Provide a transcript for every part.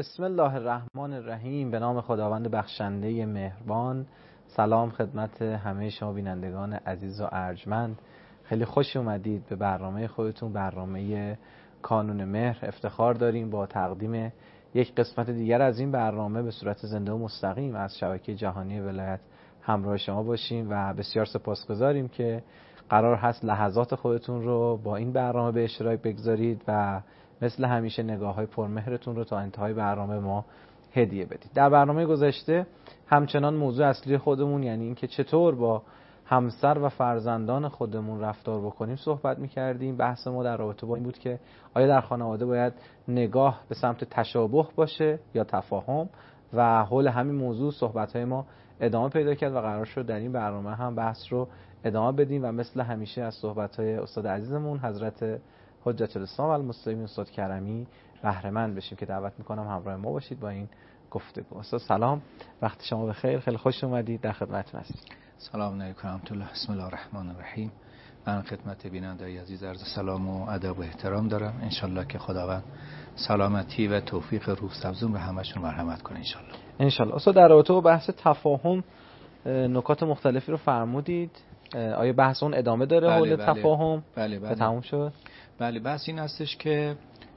بسم الله الرحمن الرحیم. به نام خداوند بخشنده مهربان. سلام خدمت همه شما بینندگان عزیز و ارجمند. خیلی خوش اومدید به برنامه خودتون، برنامه کانون مهر. افتخار داریم با تقدیم یک قسمت دیگر از این برنامه به صورت زنده و مستقیم از شبکه جهانی ولایت همراه شما باشیم و بسیار سپاسگزاریم که قرار هست لحظات خودتون رو با این برنامه به اشتراک بگذارید و مثل همیشه نگاه‌های پرمهرتون رو تا انتهای برنامه ما هدیه بدید. در برنامه گذشته همچنان موضوع اصلی خودمون، یعنی اینکه چطور با همسر و فرزندان خودمون رفتار بکنیم صحبت می‌کردیم. بحث ما در رابطه با این بود که آیا در خانواده باید نگاه به سمت تشابه باشه یا تفاهم، و حول همین موضوع صحبت‌های ما ادامه پیدا کرد و قرار شد در این برنامه هم بحث رو ادامه بدیم و مثل همیشه از صحبت‌های استاد عزیزمون حضرت حجت الاسلام و المسلمین استاد کرمی بهره مند بشیم که دعوت میکنم همراه ما باشید با این گفتگو. استاد سلام، وقت شما بخیر، خیلی خوش اومدید، در خدمتتون هستیم. سلام علیکم و رحمت الله. بسم الله الرحمن الرحیم. من خدمت بینندگان عزیز عرض سلام و ادب و احترام دارم. انشالله که خداوند سلامتی و توفیق روح سبزون به همشون مرحمت کنه انشالله. انشالله. استاد در رابطه با بحث تفاهم نکات مختلفی رو فرمودید. آیا بحث اون ادامه داره؟ حول تفاهم بله. تموم شد؟ بله، بحث این هستش که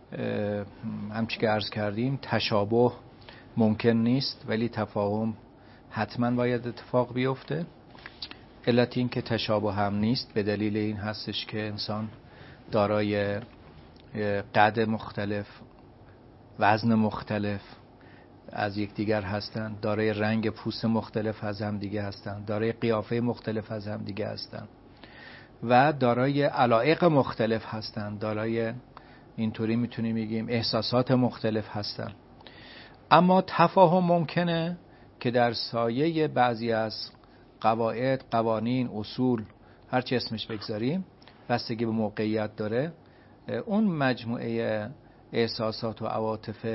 همچی که عرض کردیم تشابه ممکن نیست ولی تفاهم حتما باید اتفاق بیفته. علت این که تشابه هم نیست به دلیل این هستش که انسان دارای قد مختلف، وزن مختلف از یکدیگر هستند، دارای رنگ پوست مختلف از هم دیگه هستند، دارای قیافه مختلف از هم دیگه هستند و دارای علایق مختلف هستند، دارای اینطوری میتونیم بگیم احساسات مختلف هستند. اما تفاهم ممکنه که در سایه بعضی از قواعد، قوانین، اصول، هر چی اسمش بگذاریم، بستگی به موقعیت داره، اون مجموعه احساسات و عواطف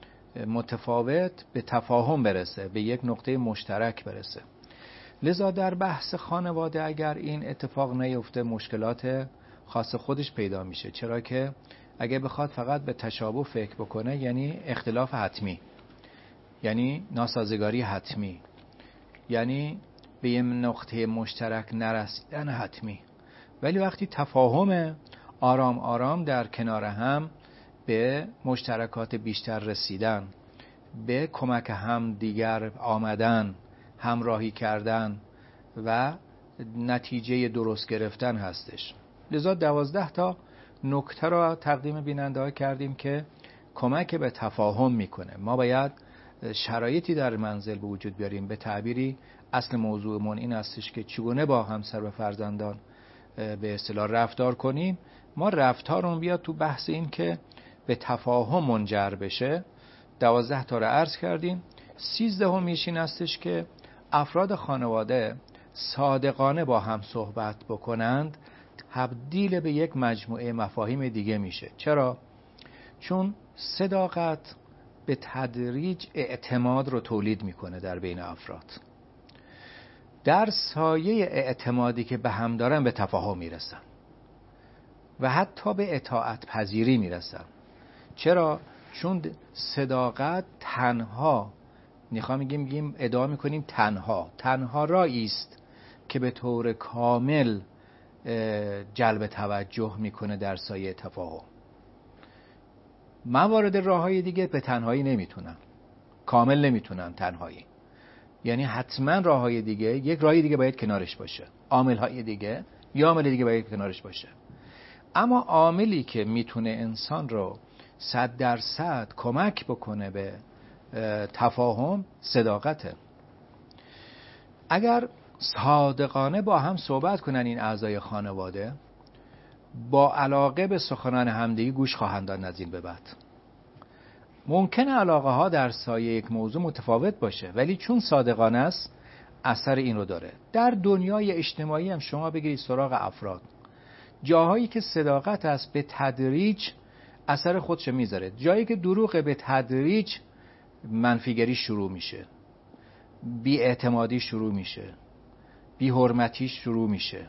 متفاوت به تفاهم برسه، به یک نقطه مشترک برسه. لذا در بحث خانواده اگر این اتفاق نیفته مشکلات خاص خودش پیدا میشه، چرا که اگه بخواد فقط به تشابه فکر بکنه یعنی اختلاف حتمی، یعنی ناسازگاری حتمی، یعنی به یه نقطه مشترک نرسیدن حتمی. ولی وقتی تفاهم آرام آرام در کنار هم به مشترکات بیشتر رسیدن، به کمک هم دیگر آمدن، همراهی کردن و نتیجه درست گرفتن هستش. لذا 12 تا نکته را تقدیم بیننده ها کردیم که کمک به تفاهم میکنه. ما باید شرایطی در منزل به وجود بیاریم. به تعبیری اصل موضوعمون این هستش که چگونه با همسر و فرزندان به اصطلاح رفتار کنیم. ما رفتارمون بیاد تو بحث این که به تفاهم منجر بشه. 12 تا را عرض کردیم. 13 این هستش که افراد خانواده صادقانه با هم صحبت بکنند، تبدیل به یک مجموعه مفاهیم دیگه میشه. چرا؟ چون صداقت به تدریج اعتماد رو تولید میکنه در بین افراد. در سایه اعتمادی که به هم دارن به تفاهم میرسن و حتی به اطاعت پذیری میرسن. چرا؟ چون صداقت تنها، میگیم ادعا میکنیم تنها راهی است که به طور کامل جلب توجه میکنه در سایه تفاهم. موارد راههای دیگه به تنهایی نمیتونن، کامل نمیتونن تنهایی، یعنی حتما راههای دیگه، یک راهی دیگه باید کنارش باشه، عاملهای دیگه یا عامل دیگه باید کنارش باشه. اما عاملی که میتونه انسان رو 100% کمک بکنه به تفاهم صداقته. اگر صادقانه با هم صحبت کنن این اعضای خانواده، با علاقه به سخنان همدیگه گوش خواهند داد از این به بعد. ممکنه علاقه ها در سایه یک موضوع متفاوت باشه ولی چون صادقانه است اثر این رو داره. در دنیای اجتماعی هم شما بگیرید سراغ افراد، جاهایی که صداقت است به تدریج اثر خودش میذاره، جایی که دروغ به تدریج منفیگری شروع میشه، بی اعتمادی شروع میشه، بی حرمتی شروع میشه.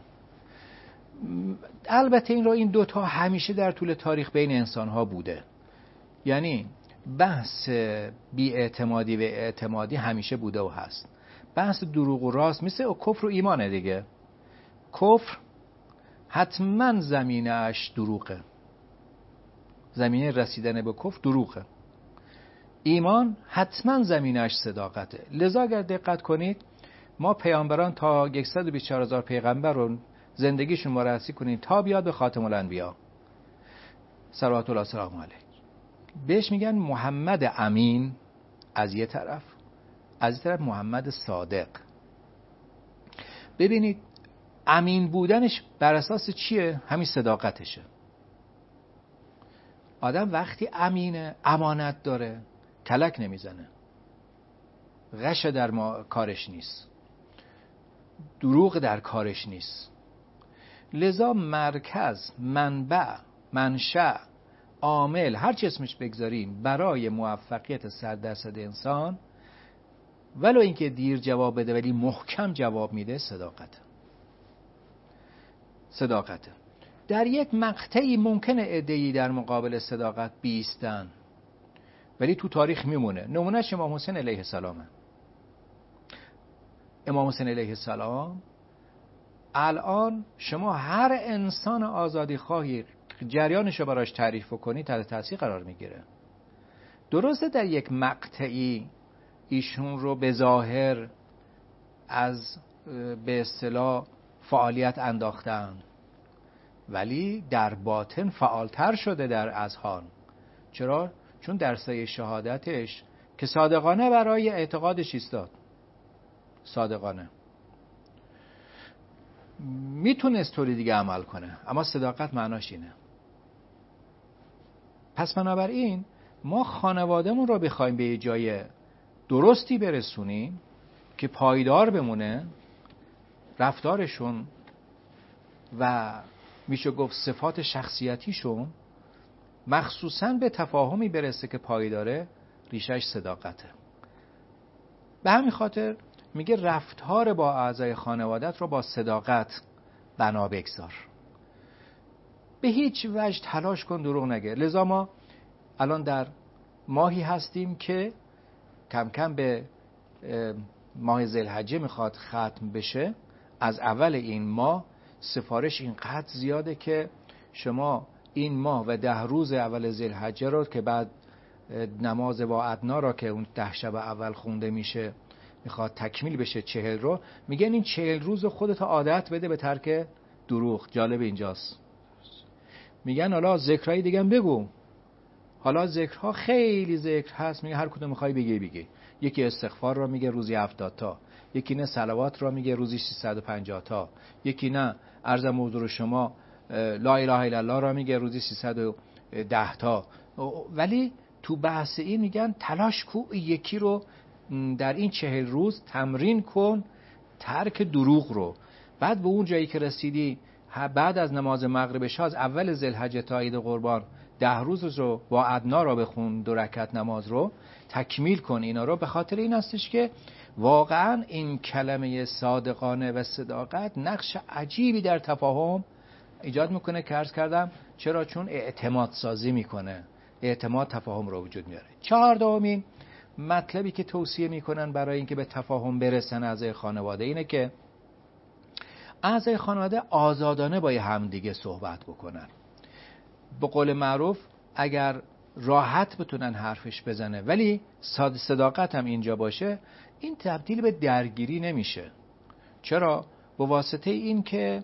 البته این دوتا همیشه در طول تاریخ بین انسان ها بوده. یعنی بحث بی‌اعتمادی و اعتمادی همیشه بوده و هست. بحث دروغ و راست مثل کفر و ایمانه دیگه. کفر حتما زمینه‌اش دروغه، زمینه رسیدن به کفر دروغه. ایمان حتما زمینه‌اش صداقته. لذا اگر دقت کنید ما پیامبران تا 124,000 پیغمبر رو زندگیشون مرصع کنید تا بیاد به خاتم الانبیا صلوات الله سلام علیه، بهش میگن محمد امین از یه طرف، از یه طرف محمد صادق. ببینید امین بودنش بر اساس چیه؟ همین صداقتشه. آدم وقتی امینه، امانت داره، کلک نمیزنه، غش در کارش نیست، دروغ در کارش نیست. لذا مرکز، منبع، منشأ، عامل، هر چی اسمش بگذاریم برای موفقیت 100% انسان، ولو اینکه دیر جواب بده ولی محکم جواب میده، صداقته. در یک مقطعی ممکنه عده‌ای در مقابل صداقت بیستن ولی تو تاریخ میمونه. نمونهش امام حسین علیه السلامه. امام حسین علیه السلام الان شما هر انسان آزادی خواهی جریانشو براش تعریف کنی تحت تاثیر قرار میگیره. درسته در یک مقطعی ایشون رو به ظاهر از به اصطلاح فعالیت انداختن ولی در باطن فعالتر شده در اذهان. چرا؟ چون در سایه شهادتش که صادقانه برای اعتقادش ایستاد، صادقانه میتونست طوری دیگه عمل کنه اما صداقت معناش اینه. پس بنابراین ما خانوادهمون رو بخوایم به یه جای درستی برسونیم که پایدار بمونه، رفتارشون و میشه گفت صفات شخصیتیشون مخصوصاً به تفاهمی برسه که پایداره، ریشش صداقته. به همین خاطر میگه رفتار با اعضای خانوادت رو با صداقت بنا بگذار. به هیچ وجه تلاش کن دروغ نگه. لذا ما الان در ماهی هستیم که کم کم به ماه ذوالحجه میخواد ختم بشه. از اول این ماه سفارش اینقدر زیاده که شما این ماه و 10 روز اول ذوالحجه رو که بعد نماز واعدنا را که اون 10 شب اول خونده میشه میخواد تکمیل بشه 40 رو، میگن این 40 روز خودت عادت بده به ترک دروغ. جالب اینجاست میگن حالا ذکرهای دیگه هم بگو. حالا ذکرها خیلی ذکر هست، میگه هر کدوم میخوای بگی. یکی استغفار را میگه روزی 70 تا، یکی نه صلوات را میگه روزی 350 تا، یکی نه عرضم حضور شما لا اله الا الله را میگه روزی 310 تا. ولی تو بحث این میگن تلاش کو یکی رو در این 40 روز تمرین کن ترک دروغ رو. بعد به اون جایی که رسیدی بعد از نماز مغرب شب از اول ذوالحجه تا عید قربان 10 روز رو با ادنا را بخون، 2 رکعت نماز رو تکمیل کن. اینا رو به خاطر این هستش که واقعا این کلمه صادقانه و صداقت نقش عجیبی در تفاهم ایجاد میکنه که عرض کردم. چرا؟ چون اعتماد سازی میکنه، اعتماد تفاهم رو وجود میاره. 14مین مطلبی که توصیه میکنن برای اینکه به تفاهم برسن اعضای خانواده اینه که اعضای خانواده آزادانه با همدیگه صحبت بکنن. به قول معروف اگر راحت بتونن حرفش بزنه ولی صداقت هم اینجا باشه، این تبدیل به درگیری نمیشه. چرا؟ به واسطه این که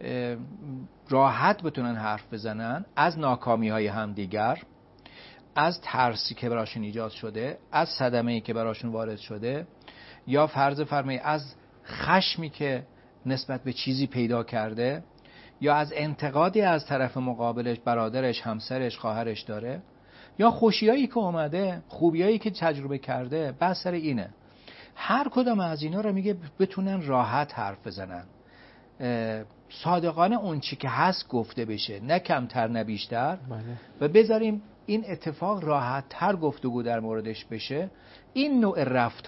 راحت بتونن حرف بزنن از ناکامی های همدیگر، از ترسی که براشون ایجاد شده، از صدمه‌ای که براشون وارد شده، یا فرض فرمایید از خشمی که نسبت به چیزی پیدا کرده، یا از انتقادی از طرف مقابلش، برادرش، همسرش، خواهرش داره، یا خوشیایی که اومده، خوبیایی که تجربه کرده. بس سر اینه هر کدام از اینا رو میگه بتونن راحت حرف بزنن، صادقانه اون چی که هست گفته بشه، نه کمتر نه بیشتر. و بذاریم این اتفاق راحت تر گفتگو در موردش بشه. این نوع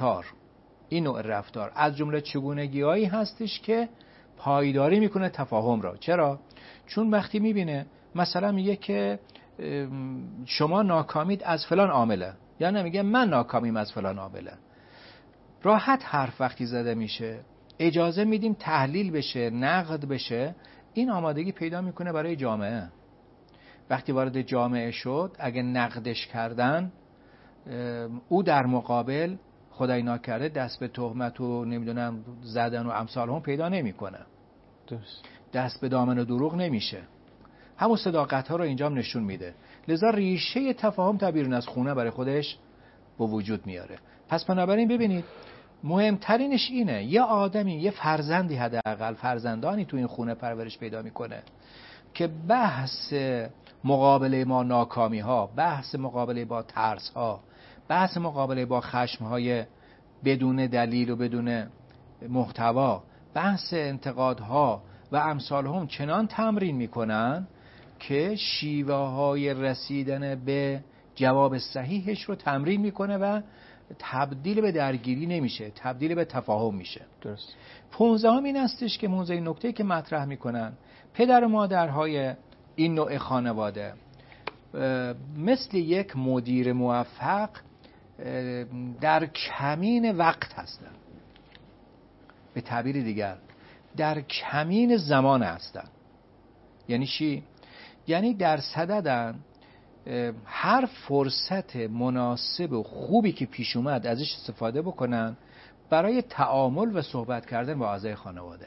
رفتار از جمله چگونگی‌هایی هستش که پایداری میکنه تفاهم را. چرا؟ چون وقتی میبینه مثلا میگه که شما ناکامید از فلان عامله، یا نمیگه من ناکامیم از فلان عامله. راحت حرف وقتی زده میشه، اجازه میدیم تحلیل بشه، نقد بشه، این آمادگی پیدا میکنه برای جامعه. وقتی وارد جامعه شد، اگه نقدش کردن، او در مقابل خدای ناکرده دست به تهمت و نمیدونم زدن و امثال هم پیدا نمیکنه، دست به دامن و دروغ نمیشه، همون صداقت ها رو اینجام نشون میده. لذا ریشه تفاهم تا بیرون از خونه برای خودش به وجود میاره. پس بنابراین ببینید مهمترینش اینه یه آدمی، یه فرزندی، حداقل فرزندانی تو این خونه پرورش پیدا میکنه که بحث مقابله با ناکامی ها، بحث مقابله با ترس ها، بحث مقابله با خشم های بدون دلیل و بدون محتوا، بحث انتقادها و امثال هم چنان تمرین میکنن که شیوه های رسیدن به جواب صحیحش رو تمرین میکنه و تبدیل به درگیری نمیشه، تبدیل به تفاهم میشه. درست. 15 این هستش که موضوع نکته که مطرح میکنن پدر و مادرهای این نوع خانواده مثل یک مدیر موفق در کمین وقت هستن. به تعبیر دیگر در کمین زمان هستن. یعنی چی؟ یعنی در صددن هر فرصت مناسب و خوبی که پیش اومد ازش استفاده بکنن برای تعامل و صحبت کردن با اعضای خانواده.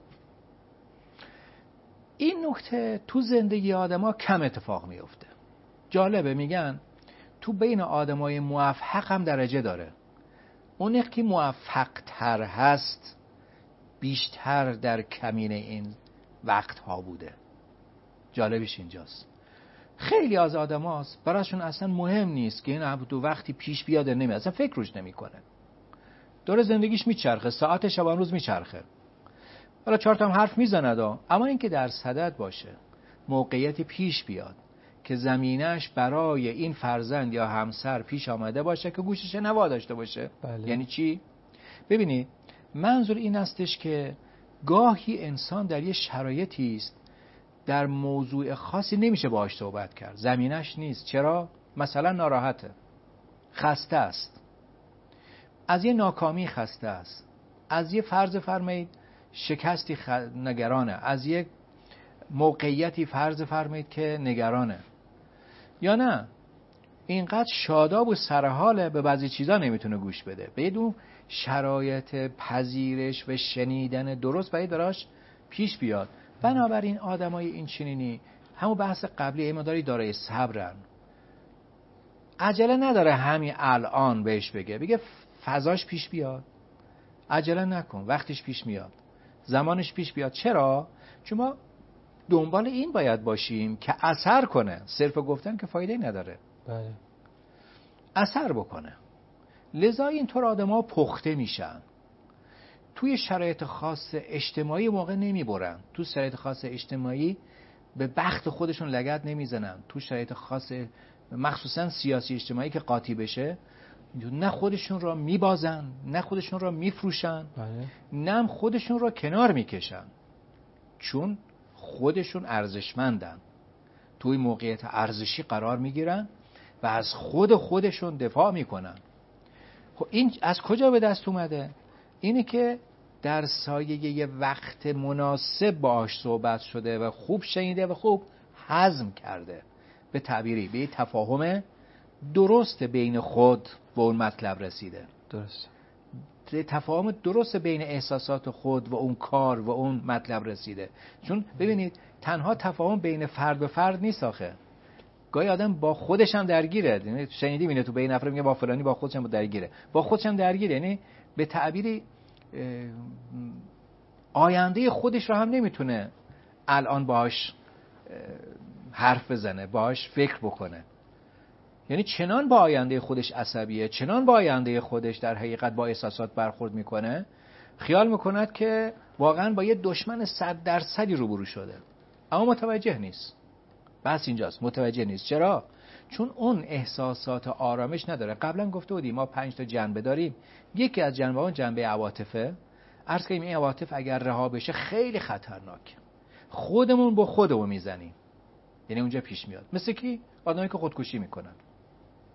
این نکته تو زندگی آدما کم اتفاق میفته. جالبه، میگن تو بین آدمای موفق هم درجه داره. اون که موفق تر هست بیشتر در کمین این وقت ها بوده. جالبش اینجاست. خیلی از آدم هاست براشون اصلا مهم نیست که این تو وقتی پیش بیاد نمیاد، اصلا فکر روش نمی کنه. داره زندگیش میچرخه، ساعت شبان روز میچرخه، حالا 4 تا هم حرف میزنه، اما اینکه در صدد باشه موقعیت پیش بیاد که زمینش برای این فرزند یا همسر پیش آمده باشه که گوشش نوا داشته باشه. بله. یعنی چی؟ ببینید منظور این استش که گاهی انسان در یه شرایطی است در موضوع خاصی نمیشه باهاش صحبت کرد، زمینش نیست. چرا؟ مثلا ناراحته، خسته است، از یه ناکامی خسته است، از یه فرض فرمایید شکستی نگرانه، از یک موقعیتی فرض فرمایید که نگرانه، یا نه اینقدر شاداب و سرحاله به بعضی چیزا نمیتونه گوش بده. بدون شرایط پذیرش و شنیدن درست باید براش پیش بیاد. بنابراین آدمای این چنینی همون بحث قبلی ایماداری دارای صبرن، عجله نداره همین الان بهش بگه فضاش پیش بیاد، عجله نکن، وقتش پیش میاد، زمانش پیش بیاد. چرا؟ چون ما دنبال این باید باشیم که اثر کنه، صرف گفتن که فایده نداره. بله. اثر بکنه. لذا اینطور آدم‌ها پخته میشن، توی شرایط خاص اجتماعی موقع نمیبرن، تو شرایط خاص اجتماعی به بخت خودشون لگد نمیزنن، تو شرایط خاص مخصوصا سیاسی اجتماعی که قاطی بشه نه خودشون را میبازن، نه خودشون را میفروشن، نه خودشون را کنار میکشن، چون خودشون ارزشمندن، توی موقعیت ارزشی قرار میگیرن و از خودشون دفاع میکنن. خب این از کجا به دست اومده؟ اینه که در سایه یه وقت مناسب باهاش صحبت شده و خوب شنیده و خوب هضم کرده، به تعبیری به تفاهم درست بین خود و اون مطلب رسیده. درست. تفاهم درست بین احساسات خود و اون کار و اون مطلب رسیده. چون ببینید تنها تفاهم بین فرد به فرد نیست، آخه گاهی آدم با خودش هم درگیره. یعنی شنیدیم اینه تو بین نفر میگه با فلانی با خودش هم درگیره، با خودش هم درگیره، یعنی به تعبیری آینده خودش رو هم نمیتونه الان باهاش حرف بزنه، باهاش فکر بکنه. یعنی چنان با آینده خودش عصبیه، چنان با آینده خودش در حقیقت با احساسات برخورد میکنه، خیال میکند که واقعا با یه دشمن 100% روبرو شده، اما متوجه نیست. بس اینجاست، متوجه نیست. چرا؟ چون اون احساسات آرامش نداره. قبلا گفته بودیم ما 5 تا جنبه داریم، یکی از جنبه ها جنبه عواطفه. عرض کنیم این عواطف اگر رها بشه خیلی خطرناکه، خودمون با خودمون میزنیم. یعنی اونجا پیش میاد مثل کی؟ آدمایی که خودکشی میکنن.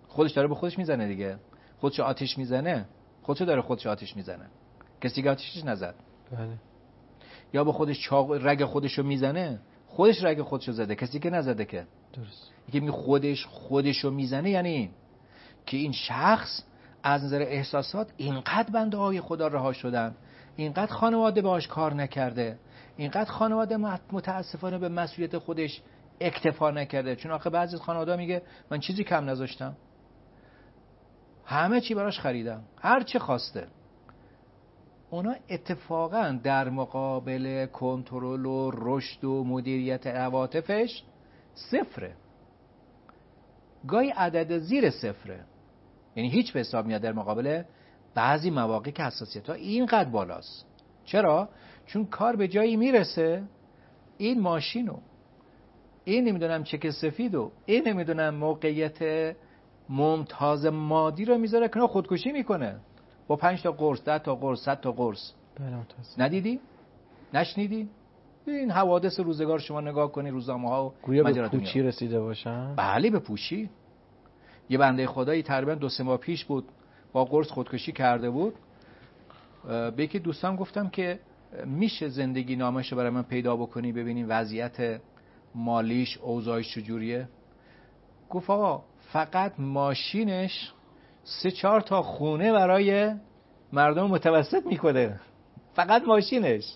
خودش داره به خودش میزنه دیگه. خودشو آتش میزنه، خودشو داره خودش آتش میزنه، کسی که آتشش نزد. بله. یا به خودش رگ خودشو میزنه، خودش رگ خودشو زده، کسی که نزده که. درست. یکی می خودشو میزنه، یعنی این که این شخص از نظر احساسات اینقدر بنده های خدا رها شدن، اینقدر خانواده باهاش کار نکرده، اینقدر خانواده متاسفانه به مسئولیت خودش اکتفا نکرده. چون آخه بعضی از خانواده میگه من چیزی کم نذاشتم، همه چی براش خریدم، هر چه خواسته. اونا اتفاقا در مقابل کنترل و رشد و مدیریت عواطفش صفره، گاهی عدد زیر صفره، یعنی هیچ به حساب میاد در مقابل بعضی مواقع که حساسیت‌ها اینقدر بالاست. چرا؟ چون کار به جایی میرسه این ماشینو، این نمیدونم چک سفیدو، این نمیدونم موقعیت ممتاز مادی رو میذاره کنار، خودکشی میکنه با 5 تا قرص، 10 تا قرص، 100 تا قرص. ندیدی؟ نشنیدی؟ این حوادث روزگار شما نگاه کنی، روزنامه‌ها و گویا به مجلات پوچی رسیده باشن. بله به پوچی. یه بنده خدایی تقریبا 2-3 ماه پیش بود با قرص خودکشی کرده بود. به یکی دوستان گفتم که میشه زندگی نامش رو برای من پیدا بکنی ببینیم وضعیت مالیش اوضاعش چجوریه. گفت آقا فقط ماشینش 3-4 تا خونه برای مردم متوسط میکنه، فقط ماشینش،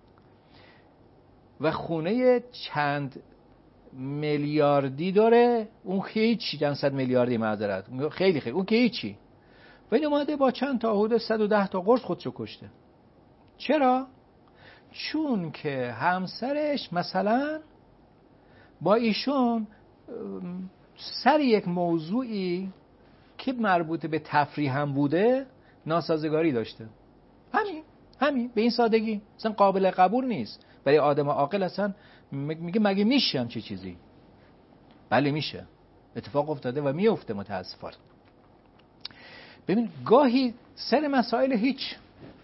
و خونه چند میلیاردی داره، اون هیچی، چند صد میلیاردی معذرت، خیلی اون که هیچی، ولی اومده با چند تا حدود 110 تا قرص خودشو کشته. چرا؟ چون که همسرش مثلا با ایشون سر یک موضوعی که مربوط به تفریح هم بوده ناسازگاری داشته. همین به این سادگی اصلا قابل قبول نیست برای آدم عاقل. اصلا میگه مگه میشه همچین چیزی؟ بله میشه، اتفاق افتاده و میفته متاسفانه. ببین گاهی سر مسائل هیچ،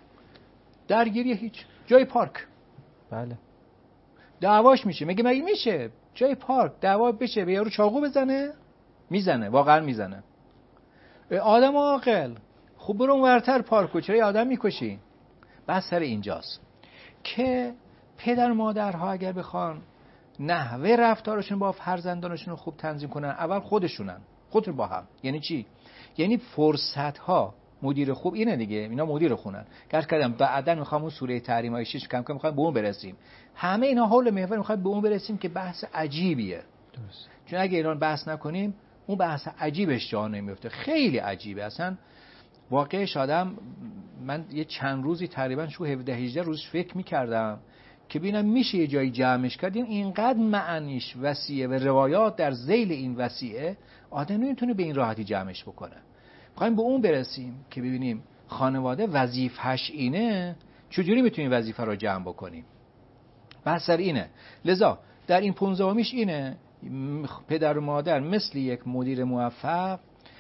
درگیری هیچ، جای پارک، بله دعواش میشه. مگه میشه جای پارک دعوا بشه به یارو چاقو بزنه؟ میزنه، واقعا میزنه. آدم عاقل خب برو اونورتر پارکو، چرا آدم میکشی؟ بس سر اینجاست که پدر مادرها اگر بخوان نحوه رفتارشون با فرزندانشون رو خوب تنظیم کنن، اول خودشون با هم. یعنی چی؟ یعنی فرصت ها. مدیر خوب اینه دیگه، اینا مدیر خونن. گرد کردم بعداً میخوام اون سوره تحریم های 6 کم کم میخوام به اون برسیم. همه اینا حول محور میخوام به اون برسیم که بحث عجیبیه. درست. چون اگه ایران بحث نکنیم اون بحث عجیبش جا نمیفته. خیلی عجیبه اصلا واقعش. آدم من یه چند روزی تقریبا 17-18 روز فکر میکردم که ببینم میشه یه جایی جمعش کردیم. اینقدر معنیش وسیعه و روایات در ذیل این وسیعه آدم نمیتونه به این راحتی جمعش بکنه. میخوایم به اون برسیم که ببینیم خانواده وظیفه‌اش اینه، چجوری میتونیم وظیفه رو جمع بکنیم. بحث سر اینه. لذا در این 15میش اینه پدر و مادر مثل یک مدیر موفق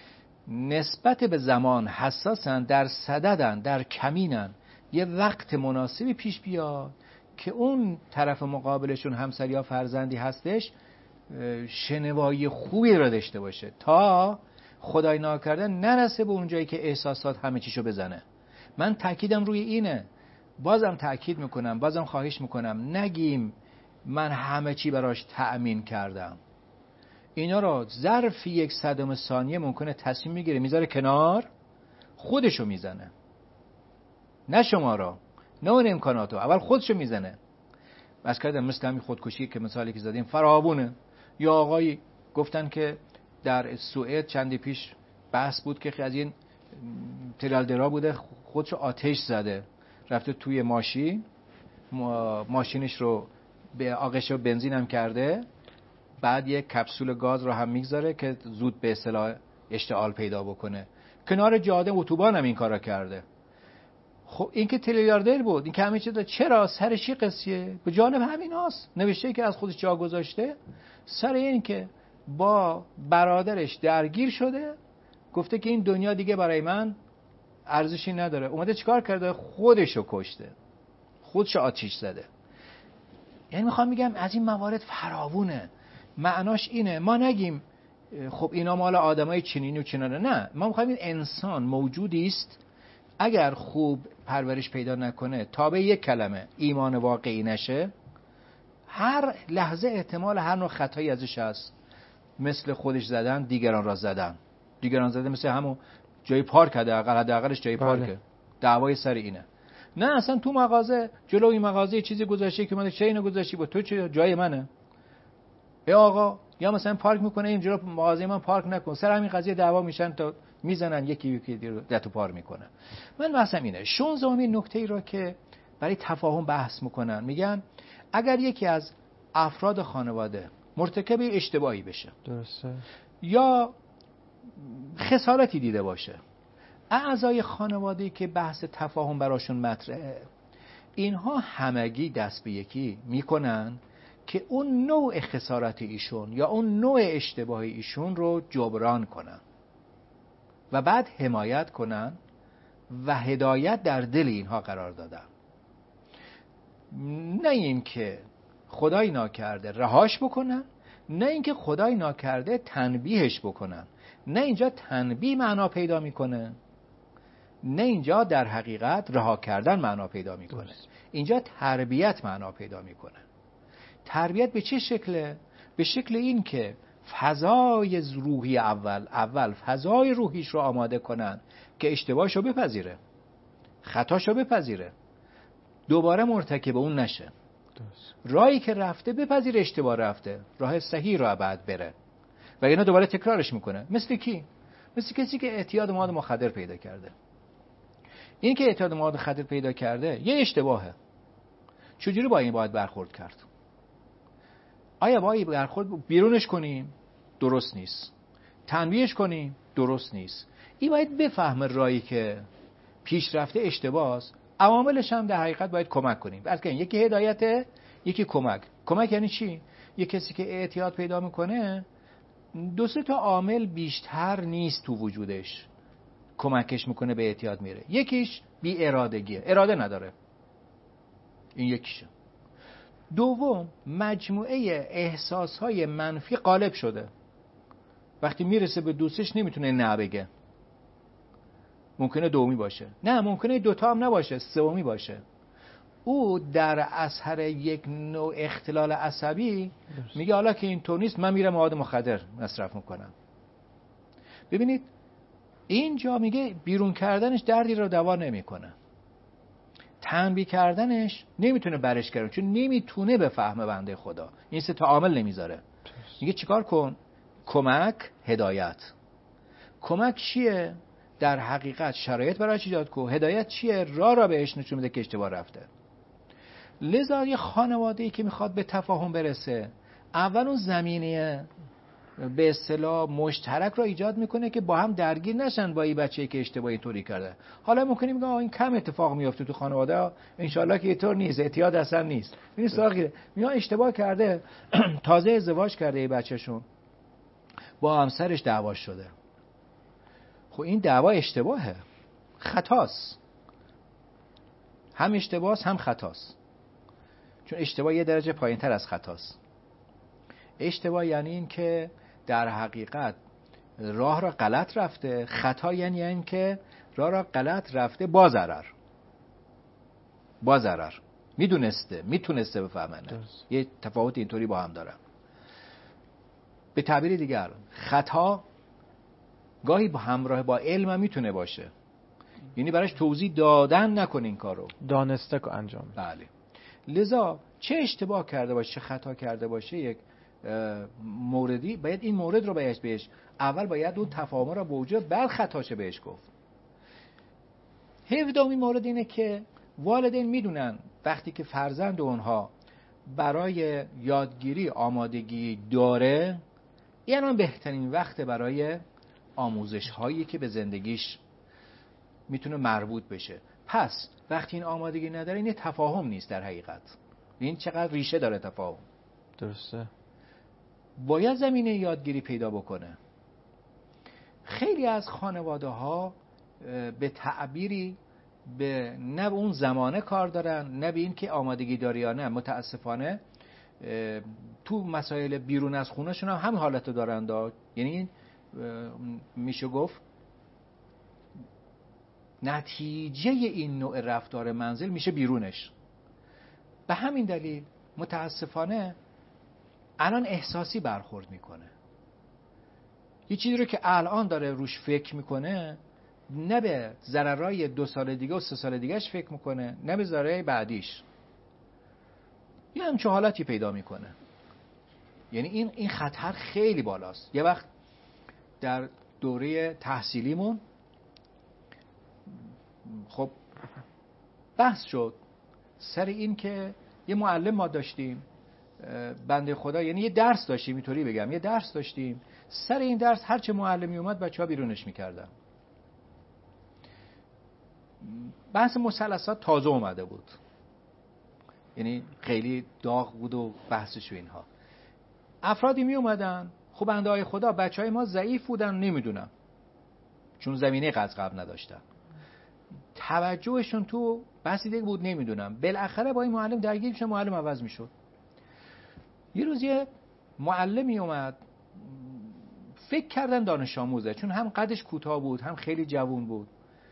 نسبت به زمان حساسن، در صددن، در کمینن. یه وقت مناسبی پیش بیاد که اون طرف مقابلشون همسر یا فرزندی هستش شنوایی خوبی رو داشته باشه تا خدای ناکرده نرسه به اون جایی که احساسات همه چیشو بزنه. من تأکیدم روی اینه، بازم تأکید میکنم، بازم خواهش میکنم نگیم من همه چی براش تأمین کردم. اینا رو ظرف 1/100 ثانیه ممکنه تصمیم میگیره میذاره کنار، خودشو میزنه، نه شما رو، نه اون امکاناتو، اول خودشو میزنه. بس کردم مثل همین خودکشی که مثالی که زدیم فراوونه. یا آقایی گفتن که در سوئد چندی پیش بحث بود که از این تریالدرا بوده خودشو آتش زده، رفته توی ماشینش رو به آغشته بنزین هم کرده، بعد یک کپسول گاز رو هم میگذاره که زود به اصطلاح اشتعال پیدا بکنه. کنار جاده اتوبان هم این کارا کرده. خب این که تریلیاردر بود، این که همه چیز. چرا؟ سرش چی قصیه؟ به جانب همین هاست. نوشته که از خودش جا گذاشته سر این که با برادرش درگیر شده، گفته که این دنیا دیگه برای من ارزشی نداره. اومده چیکار کرده؟ خودشو کشته، خودشو آتش زده. یعنی میخوام بگم از این موارد فراوونه. معناش اینه ما نگیم خب اینا مال آدمای چنینی و چنانه. نه، ما می‌خوایم این انسان موجودی است اگر خوب پرورش پیدا نکنه، تابع یک کلمه ایمان واقعی نشه، هر لحظه احتمال هر نوع خطایی ازش هست. مثل خودش زدن، دیگران را زدن. دیگران زدن مثل همون جای پارک، حداقلش جای پارکه. دعوای سر اینه. نه اصلا تو مغازه، جلوی مغازه چیزی گذاشته که من چه اینو گذاشتی، با تو چه جای منه؟ ای آقا، یا مثلا پارک میکنه اینجا مغازه من پارک نکن. سر همین قضیه دعوا میشن تا میزنن یکی رو دتو پار میکنه. من بحثم اینه. 16مین نکته‌ای رو که برای تفاهم بحث میکنن، میگن اگر یکی از افراد خانواده مرتکب اشتباهی بشه، درسته، یا خسارتی دیده باشه، اعضای خانواده‌ای که بحث تفاهم براشون مطرحه، اینها همگی دست به یکی میکنن که اون نوع خسارت ایشون یا اون نوع اشتباه ایشون رو جبران کنن و بعد حمایت کنن و هدایت در دل اینها قرار دادن. نه این که خدای ناکرده رهاش بکنن، نه این که خدای ناکرده تنبیهش بکنن. نه اینجا تنبیه معنا پیدا میکنه، نه اینجا در حقیقت رها کردن معنا پیدا میکنه. اینجا تربیت معنا پیدا میکنه. تربیت به چه شکله؟ به شکل این که فضای روحی اول فضای روحیش رو آماده کنن که اشتباهشو بپذیره، خطاشو بپذیره، دوباره مرتکب اون نشه. راهی که رفته بپذیره اشتباه رفته، راه صحیح رو بعد بره و اینا دوباره تکرارش میکنه. مثل کی؟ مثل کسی که اعتیاد مواد مخدر پیدا کرده. این که اعتیاد مواد مخدر پیدا کرده یه اشتباهه. چجوری با این باید برخورد کرد؟ آیا با این برخورد بیرونش کنیم؟ درست نیست. تنبیهش کنیم؟ درست نیست. این باید بفهمه راهی که پیش رفته اشتباهه. عواملش هم در حقیقت باید کمک کنیم. بلکه یکی هدایته، یکی کمک. کمک یعنی چی؟ یک کسی که اعتیاد پیدا میکنه 2-3 تا عامل بیشتر نیست تو وجودش کمکش میکنه به اعتیاد میره. یکیش بی ارادگیه، اراده نداره، این یکیشه. دوم، مجموعه احساسهای منفی غالب شده. وقتی میرسه به دوستش نمیتونه نه بگه. ممکنه دومی باشه، نه ممکنه 2 تا هم نباشه، 3می باشه. او در اثر یک نوع اختلال عصبی میگه حالا که این طور نیست من میرم مواد مخدر مصرف میکنم. ببینید اینجا میگه بیرون کردنش دردی رو دوا نمیکنه، تنبیه کردنش نمیتونه برش کنه، چون نمیتونه بفهمه بنده خدا. این 3 تا عامل نمیذاره. میگه چیکار کن؟ کمک، هدایت. کمک چیه؟ در حقیقت شرایط براش ایجاد کن. هدایت چیه؟ راه را بهش نشون میده که اشتباه رفته. لذا یه خانواده‌ای که میخواد به تفاهم برسه، اول اون زمینه به اصطلاح مشترک را ایجاد میکنه که با هم درگیر نشن با این بچه‌ای که اشتباهی طوری کرده. حالا ممکنه میگه این کم اتفاق میفته تو خانواده، انشالله که اینطور نیست، اعتیاد اصلا نیست. این سراغ میاد اشتباه کرده، تازه ازدواج کرده این بچه‌شون، با همسرش دعوا شده. خب این دعوا اشتباهه، خطاست. هم اشتباهه هم خطاست. چون اشتباه یه درجه پایین‌تر از خطاست. اشتباه یعنی این که در حقیقت راه را غلط رفته. خطا یعنی این که راه را غلط رفته با ضرر. میتونسته بفهمه. یه تفاوت اینطوری با هم دارن. به تعبیر دیگر خطا گاهی با همراه با علم هم میتونه باشه، یعنی براش توضیح دادن نکن این کارو، دانسته که انجام. بله. لذا چه اشتباه کرده باشه، چه خطا کرده باشه، یک موردی باید این مورد رو بهش اول باید اون تفاهم رو به وجود بعد خطاشه بهش گفت. 17مین مورد اینه که والدین میدونن وقتی که فرزند اونها برای یادگیری آمادگی داره، یعنی بهترین وقت برای آموزش هایی که به زندگیش میتونه مربوط بشه. پس وقتی این آمادگی نداره، این تفاهم نیست در حقیقت. این چقدر ریشه داره تفاهم. درسته. باید زمینه یادگیری پیدا بکنه. خیلی از خانواده ها به تعبیری به نه اون زمانه کار دارن، نه به این که آمادگی داری یا نه. متاسفانه تو مسائل بیرون از خونهشون هم همین حالت دارند. یعنی میشه گفت نتیجه این نوع رفتار منزل میشه بیرونش. به همین دلیل متاسفانه الان احساسی برخورد میکنه. یه چیزی رو که الان داره روش فکر میکنه، نه به ضررهای 2 سال دیگه و 3 سال دیگهش فکر میکنه، نه به ضررهای بعدیش. یه همچه حالتی پیدا میکنه. یعنی این خطر خیلی بالاست. یه وقت در دوره تحصیلیمون خب بحث شد سر این که یه معلم ما داشتیم، بنده خدا، یعنی یه درس داشتیم، اینطوری بگم، یه درس داشتیم، سر این درس هرچه معلمی اومد بچه‌ها بیرونش میکردن. بحث مثلثات تازه اومده بود، یعنی خیلی داغ بود و بحثش و اینها. افرادی می اومدن، خب بنده های خدا بچهای ما ضعیف بودن، نمیدونم، چون زمینه قبل نداشتن، توجهشون تو بحثی دیگه بود، نمیدونم. بالاخره با این معلم درگیر میشه، معلم عوض میشد. یه روز یه معلمی اومد، فکر کردن دانش آموزه، چون هم قدش کوتاه بود هم خیلی جوان بود.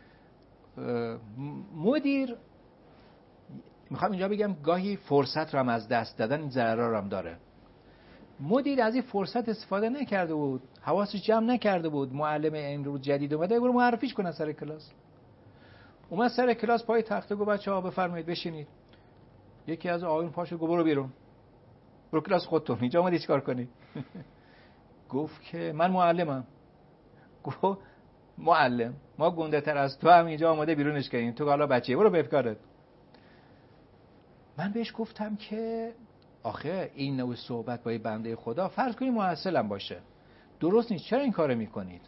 مدیر، میخوام اینجا بگم گاهی فرصت رو هم از دست دادن این ضرر هم داره. مدیر از این فرصت استفاده نکرده بود، حواسش جمع نکرده بود، معلم این روز جدید اومده، برو معرفیش کنه سر کلاس. اومد سر کلاس پای تخته گفت بچه‌ها بفرمایید بشینید. یکی از آقایون پاشو گفت برو بیرون، برو کلاس خودتون، اینجا اومدی چیکار کنی؟ گفت که من معلمم. گفت معلم، ما گنده تر از تو هم اینجا آماده بیرونش کنیم، تو حالا بچه‌ای، برو به کارت. من بهش گفتم که آخه این نوع صحبت با بنده خدا، فرض کنید محصلم باشه، درست نیست، چرا این کارو میکنید؟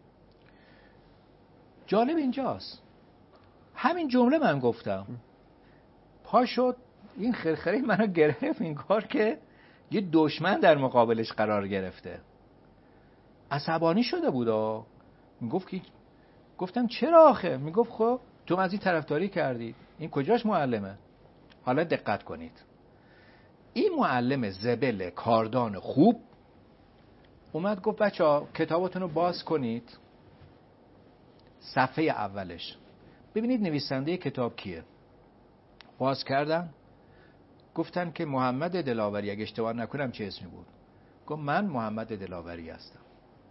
جالب اینجاست، همین جمله من گفتم، پا شد این خرخره منو گرفت، این کار که یه دشمن در مقابلش قرار گرفته. عصبانی شده بود. میگفت که، گفتم چرا آخه؟ میگفت خب تو از این طرفداری کردی، این کجاش معلمه؟ حالا دقت کنید، این معلم زبل کاردان خوب اومد گفت بچه‌ها کتابتون رو باز کنید، صفحه اولش ببینید نویسنده کتاب کیه. باز کردن، گفتن که محمد دلاوری، اگه اشتباه نکنم چه اسمی بود. گفت من محمد دلاوری هستم،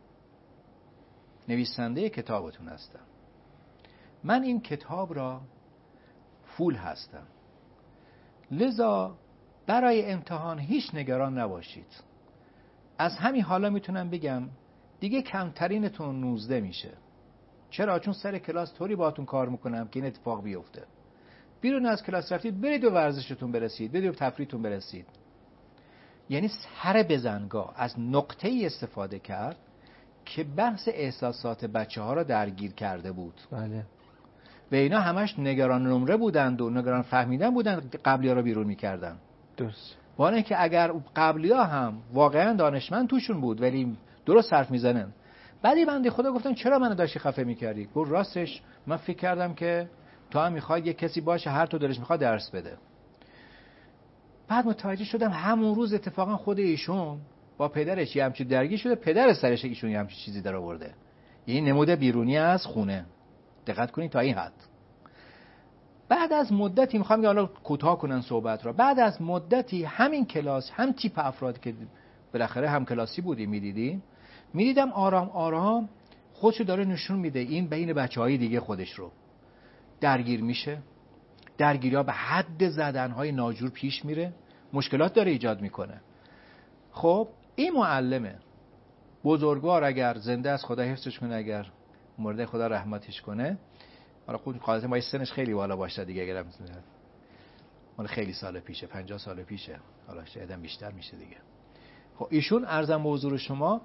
نویسنده کتابتون هستم، من این کتاب را فول هستم، لذا برای امتحان هیچ نگران نباشید. از همین حالا میتونم بگم دیگه کمترینتون 19 میشه. چرا؟ چون سر کلاس طوری باهاتون کار میکنم که این اتفاق بیفته. بیرون از کلاس رفتید، برید به ورزشتون برسید، برید به تفریحتون برسید. یعنی سر بزنگاه از نقطه‌ای استفاده کرد که بحث احساسات بچه‌ها را درگیر کرده بود. بله. و اینا همش نگران نمره بودند و نگران فهمیدن بودند، قبلی‌ها رو بیرون می‌کردن. درست. با اینکه اگر قبلی‌ها هم واقعا دانشمند توشون بود ولی درست حرف میزنن. بعدی بنده خدا گفتن چرا منو داشتی خفه می‌کردی؟ گفت راستش من فکر کردم که تو هم می‌خوای یه کسی باشه هر تو دلش می‌خواد درس بده. بعد متوجه شدم همون روز اتفاقا خود ایشون با پدرش یه همچین درگیر شده، پدر سرش ایشون یه همچین چیزی در آورده. این نمود بیرونی از خونه. دقت کنید تا این حد. بعد از مدتی، میخوام که حالا کوتاه کنن صحبت را، بعد از مدتی همین کلاس، هم تیپ افراد که بالاخره هم کلاسی بودیم میدیدم آرام آرام خودشو داره نشون میده، این بین بچهای دیگه خودش رو درگیر میشه، درگیری‌ها به حد زدن‌های ناجور پیش میره، مشکلات داره ایجاد میکنه. خب این معلمه بزرگوار اگر زنده است خدا حفظش کنه، اگر مرده خدا رحمتش کنه، حالا خود قاعدتا ما سنش خیلی بالا باشه دیگه، اگرم مال خیلی سال پیشه، 50 سال پیشه، حالا شاید هم بیشتر میشه دیگه. خب ایشون عرضم به حضور شما،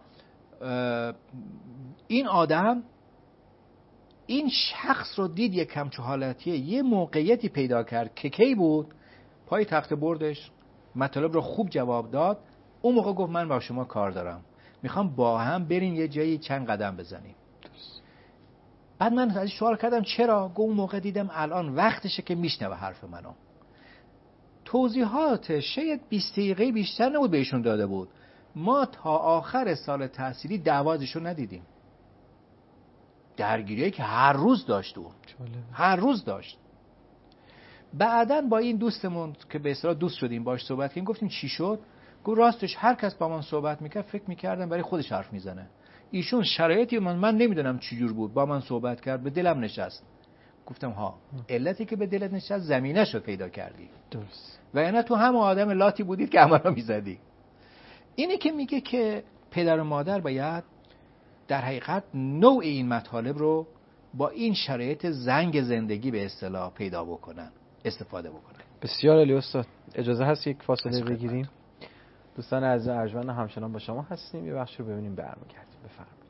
این آدم این شخص رو دید یک همچو حالتیه، یه موقعیتی پیدا کرد که کی بود پای تخت بردش مطالب رو خوب جواب داد. اون موقع گفت من با شما کار دارم، میخوام با هم بریم یه جایی چند قدم بزنیم. بعد من ازش سوال کردم چرا؟ گفت اون موقع دیدم الان وقتشه که میشنوه حرف منو. توضیحات شاید 20 دقیقه بیشتر نبود بهشون داده بود. ما تا آخر سال تحصیلی دوازشو ندیدیم. درگیری که هر روز داشت اون. هر روز داشت. بعداً با این دوستمون که به اصطلاح دوست شدیم باش صحبت کردیم، گفتیم چی شد؟ گفت راستش هر کس با من صحبت میکرد فکر میکردم برای خودش حرف میزنه. ایشون شرایطی من نمیدونم چی جور بود با من صحبت کرد، به دلم نشست. گفتم ها، علتی که به دلت نشست زمینه شد پیدا کردی. درست. و اینا تو هم آدم لاتی بودید که همه رو میزدی. اینی که میگه که پدر و مادر باید در حقیقت نوع این مطالب رو با این شرایط زنگ زندگی به اصطلاح پیدا بکنن، استفاده بکنن. بسیار عالی استاد. اجازه هست یک فاصله بگیریم؟ دوستان عزیز ارجمند همچنان با شما هستیم، یه بخش رو ببینیم برمیگردیم. بفرمایید.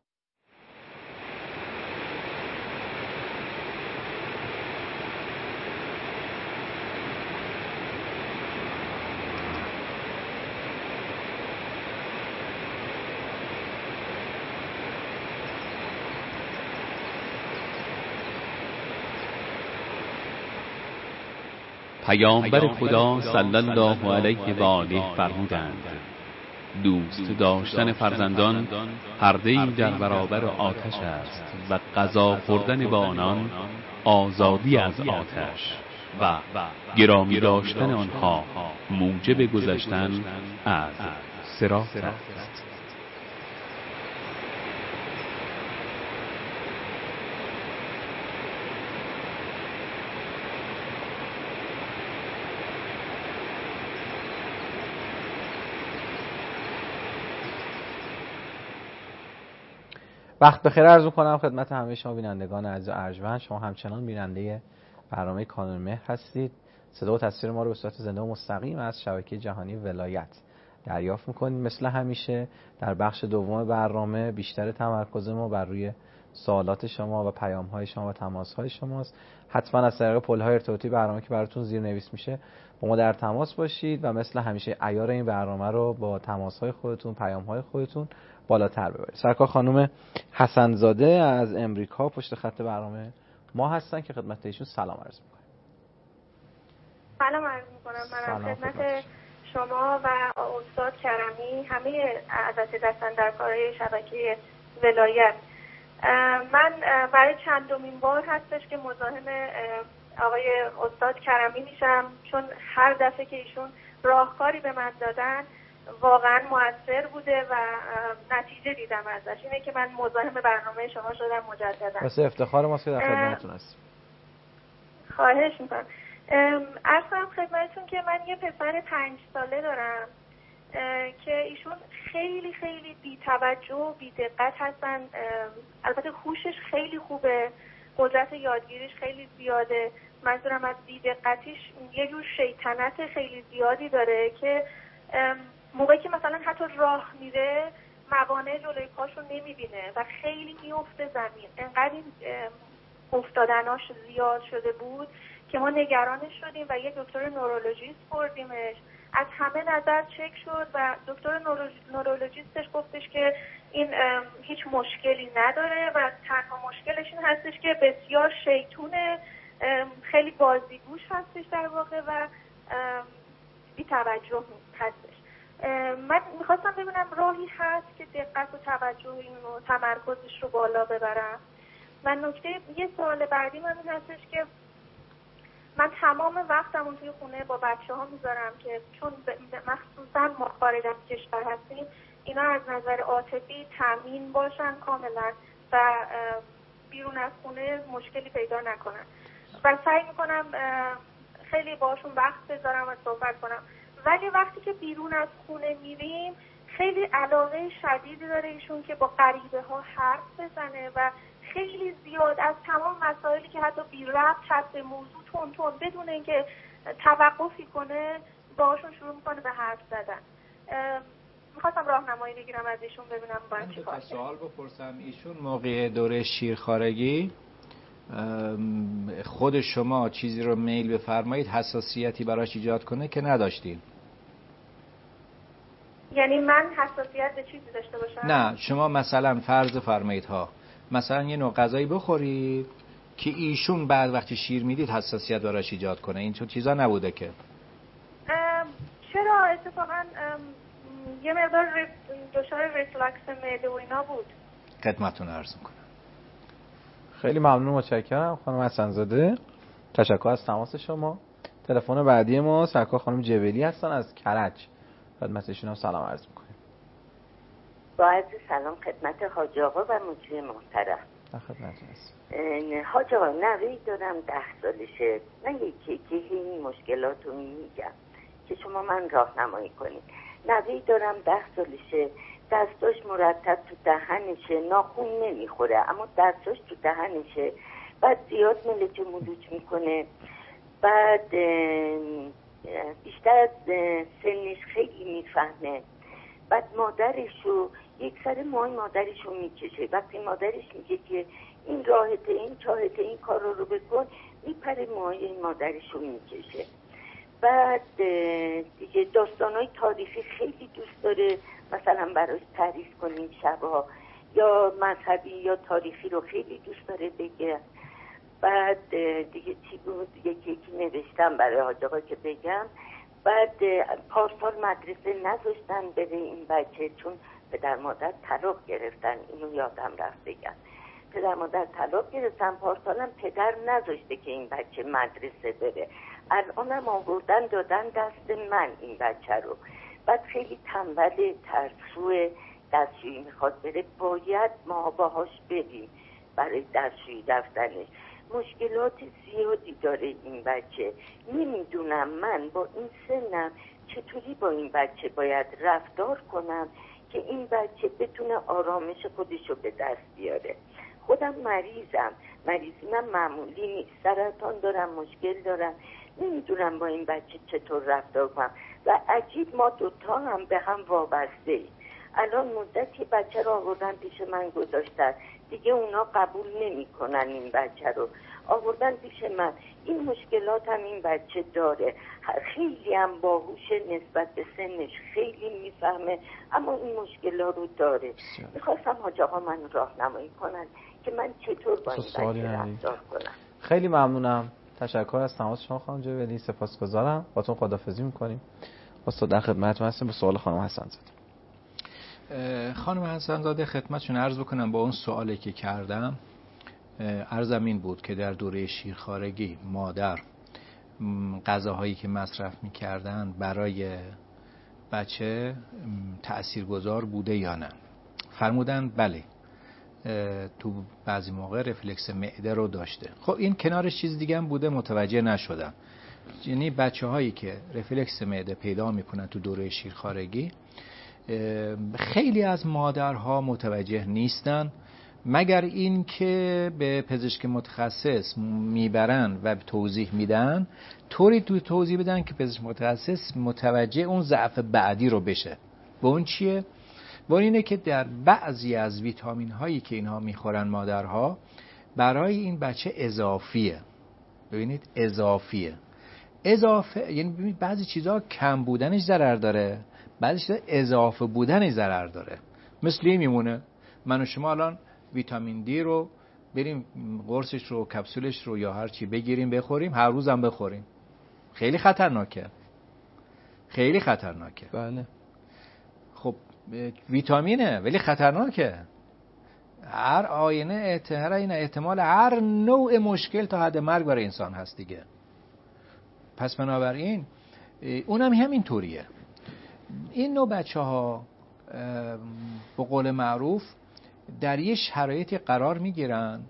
پیامبر خدا صلی الله علیه و آله فرمودند دوست داشتن فرزندان پرده‌ای در برابر آتش است و غذا خوردن با آنان آزادی از آتش و گرامی داشتن آنها موجب گذشتن از صراط است. وقت بخیر عرض می‌کنم خدمت همه شما بینندگان عزیز و ارجمند. شما همچنان بیننده برنامه کانون مهر هستید. صدا و تصویر ما رو به صورت زنده و مستقیم از شبکه جهانی ولایت دریافت می‌کنید. مثل همیشه در بخش دوم برنامه بیشتر تمرکز ما بر روی سوالات شما و پیام‌های شما و تماس‌های شماست. حتما از طریق پل‌های ارتباطی برنامه که براتون زیرنویس میشه با ما در تماس باشید و مثل همیشه عیار این برنامه رو با تماس‌های خودتون، پیام‌های خودتون بالاتر ببرید. سرکار خانم حسن‌زاده از امریکا پشت خط برنامه ما هستن که خدمت ایشون سلام عرض می‌کنم. سلام عرض می‌کنم. من خدمت شما و استاد کرمی، همه البته دستن در کارهای شبکه ولایت. من برای چندمین بار هستش که مزاحم آقای استاد کرمی میشم، چون هر دفعه که ایشون راهکاری به من دادن واقعا موثر بوده و نتیجه دیدم ازش. اینه که من مزاحم برنامه شما شدم مجددا. واسه افتخار ماست که در خدمتتون هستیم. خواهش میکنم. عرض کنم خدمتتون که من یه پسر 5 ساله دارم که ایشون خیلی خیلی بی‌توجه و بی‌دقت هستن. البته هوشش خیلی خوبه، قدرت یادگیریش خیلی زیاده. منظورم از بی‌دقتیش یه جور شیطنت خیلی زیادی داره که موقعی که مثلا حتی راه میره موانع جلوی پاشو نمیبینه و خیلی میفته زمین. انقدر این افتادناش زیاد شده بود که ما نگرانش شدیم و یک دکتر نورولوژیست بردیمش. از همه نظر چک شد و دکتر نورولوژیستش گفتش که این هیچ مشکلی نداره و تنها مشکلش این هستش که بسیار شیطونه، خیلی بازیگوش هستش در واقع و بی توجه هستش. من میخواستم ببینم راهی هست که دقت و توجه این و تمرکزش رو بالا ببرم. من یه سوال بعدی من این هستش که من تمام وقتمون توی خونه با بچه ها میذارم که چون مخصوصا ما خارج از کشور هستیم اینا از نظر عاطفی تامین باشن کاملا و بیرون از خونه مشکلی پیدا نکنن و سعی میکنم خیلی باشون وقت بذارم و صحبت کنم. ولی وقتی که بیرون از خونه میریم خیلی علاقه شدیدی داره ایشون که با غریبه ها حرف بزنه و خیلی زیاد از تمام مسائلی که حتی بی ربط هست به موضوع تون بدون اینکه توقفی کنه باهاشون شروع میکنه به حرف زدن. میخواستم راهنمایی بگیرم از ایشون ببینم باید چی کار کنم. سوال بپرسم، ایشون موقع دوره شیرخوارگی خود شما چیزی رو میل بفرمایید حساسیتی براش ایجاد کنه که نداشتین؟ یعنی من حساسیت به چیزی داشته باشم؟ نه، شما مثلا فرض فرمایید ها مثلا یه نوع غذایی بخورید که ایشون بعد وقتی شیر میدید حساسیت براش ایجاد کنه، این چیزا نبوده که؟ اتفاقا یه مقدار دچار ریفلکس معده و اینا بود. خدمتتون عرض میکنم. خیلی ممنون، متشکرم خانم حسن‌زاده. تشکر از تماس شما. تلفن بعدی ما سرکار خانم جبلی هستن از کرج. خدمتشون هم سلام عرض میکنیم. با عرض سلام خدمت حاج آقا و مجری محترم. خدمتتون هست. حاج آقا نوهی دارم 10 سالشه. من یکی این مشکلات رو میگم که شما من راهنمایی کنید. نوهی دارم 10 سالشه، دستاش مرتب تو دهنشه، ناخون نمیخوره اما دستاش تو دهنشه، بعد زیاد ملچ ملوچ میکنه، بعد بیشتر از سنش خیلی میفهمه. بعد مادرشو یک سر موهای مادرشو میکشه. وقتی مادرش میگه که این راحته این چاهته این کار رو بکن، میپره موهای مادرشو میکشه. بعد دیگه داستانای تاریخی خیلی دوست داره، مثلا براش تعریف کنیم شبها، یا مذهبی یا تاریخی رو خیلی دوست داره بگه. بعد دیگه چی بود یکی نوشتم برای حاج آقا که بگم. بعد پارسال مدرسه نذاشتن بره این بچه، چون پدر مادر طلاق گرفتن. اینو یادم رفت بگم، پدر مادر طلاق گرفتن، پارسالم پدر نذاشته که این بچه مدرسه بره. الانم آوردن دادن دست من این بچه رو. بعد خیلی تنبل، ترسوه، دستشویی میخواد بره، باید ما باهاش بریم برای دستشویی رفتنش. مشکلات زیادی داره این بچه. نمیدونم من با این سنم چطوری با این بچه باید رفتار کنم که این بچه بتونه آرامش خودشو به دست بیاره. خودم مریضیم معمولی نیست، سرطان دارم، مشکل دارم، نمیدونم با این بچه چطور رفتار کنم. و عجیب ما دوتا هم به هم وابسته ایم. الان مدتی بچه رو آوردن پیش من گذاشتن، دیگه اونا قبول نمی کنن این بچه رو، آوردن پیش من. این مشکلات هم این بچه داره، خیلی هم باهوشه، نسبت به سنش خیلی میفهمه، اما این مشکلات رو داره. میخواستم حاج آقا من راهنمایی کنن که من چطور با این بچه رفتار کنم. خیلی ممنونم، تشکر از تماس شما خانم جبلی، سپاسگزارم. باتون خداحافظی میکنیم. استاد در خدمتتون هستیم با سوال خانم حسن‌زاده. خانم حسن‌زاده خدمتشون عرض بکنم با اون سوالی که کردم. عرضم این بود که در دوره شیرخوارگی مادر غذاهایی که مصرف می‌کردن برای بچه تأثیرگذار بوده یا نه. فرمودن بله، تو بعضی موقع رفلکس معده رو داشته. خب این کنارش چیز دیگه هم بوده متوجه نشدم. یعنی بچه‌هایی که رفلکس معده پیدا میکنن تو دوره شیرخوارگی، خیلی از مادرها متوجه نیستن، مگر این که به پزشک متخصص میبرن و توضیح میدن، طوری توضیح بدن که پزشک متخصص متوجه اون ضعف بعدی رو بشه. و اون چیه؟ و اینه که در بعضی از ویتامین هایی که اینها میخورن مادرها برای این بچه اضافیه. ببینید اضافه، یعنی ببینید بعضی چیزها کم بودنش ضرر داره، بعضی چیزها اضافه بودنش ضرر داره. مثل این میمونه من و شما الان ویتامین دی رو بریم قرصش رو کپسولش رو یا هر چی بگیریم بخوریم، هر روز هم بخوریم، خیلی خطرناکه، خیلی خطرناکه. بله. خب ویتامینه ولی خطرناکه. هر آینه احتمال هر نوع مشکل تا حد مرگ برای انسان هست دیگه. پس بنابراین اونم همین طوریه. این نوع بچه ها به قول معروف در یه شرایطی قرار میگیرن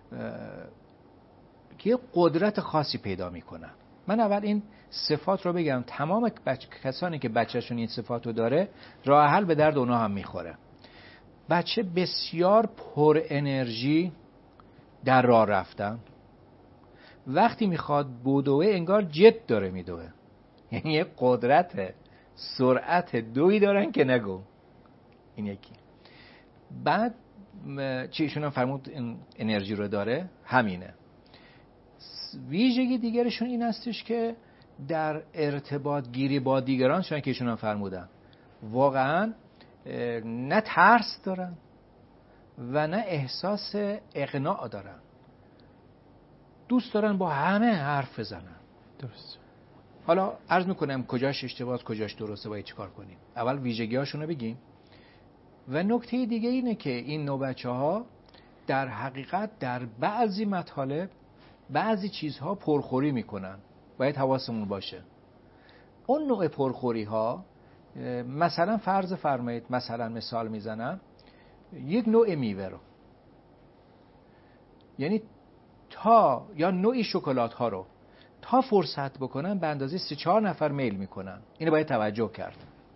که قدرت خاصی پیدا میکنن. من اول این صفات رو بگم، تمام کسانی که بچهشون این صفات رو داره راه حل به درد اونا هم میخوره. بچه بسیار پر انرژی در راه رفتن، وقتی میخواد بدوه انگار جت داره میدوه، یعنی یه قدرت سرعت دوی دارن که نگو. این یکی. بعد چی ایشون هم فرمود این انرژی رو داره، همینه. ویژگی دیگرشون این هستش که در ارتباط گیری با دیگران، چون که ایشون هم فرمودن، واقعا نه ترس دارن و نه احساس اقناع دارن، دوست دارن با همه حرف بزنن. درست. حالا عرض میکنم کجاش اشتباهه کجاش درسته، باید چیکار کنیم. اول ویژگی‌هاشون رو بگیم و نکته دیگه اینه که این نوع بچه‌ها در حقیقت در بعضی مطالب بعضی چیزها پرخوری میکنن، باید حواسمون باشه. اون نوع پرخوری ها مثلا فرض فرمایید، مثلا مثال میزنم، یک نوع میوه رو، یعنی تا یا نوعی شکلات ها رو تا فرصت بکنن به اندازه 3-4 نفر میل میکنن. اینو باید توجه کرد.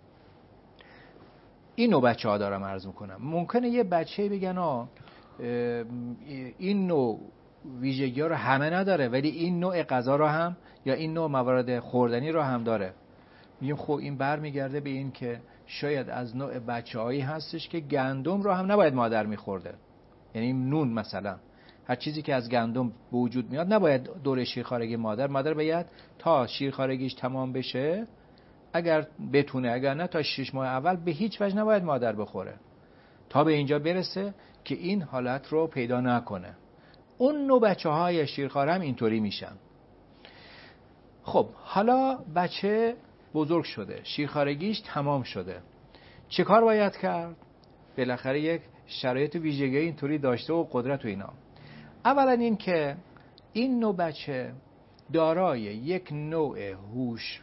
این نوع بچه ها دارم عرض میکنم. ممکنه یه بچه بگن این نوع ویژگی ها رو همه نداره ولی این نوع غذا رو هم یا این نوع موارد خوردنی رو هم داره. میگیم خب این برمیگرده به این که شاید از نوع بچه‌هایی هستش که گندم رو هم نباید مادر میخورده. یعنی نون مثلا، هر چیزی که از گندم به وجود میاد نباید دوره شیرخوارگی مادر باید تا شیرخوارگیش تمام بشه اگر بتونه، اگر نه تا 6 ماه اول به هیچ وجه نباید مادر بخوره تا به اینجا برسه که این حالت رو پیدا نکنه. اون نوع بچه‌های شیرخوار هم اینطوری میشن. خب حالا بچه بزرگ شده، شیرخوارگیش تمام شده، چه کار باید کرد؟ بالاخره یک شرایط ویژگی اینطوری داشته و قدرت و اینا. اولا این که این نوع بچه دارای یک نوع هوش،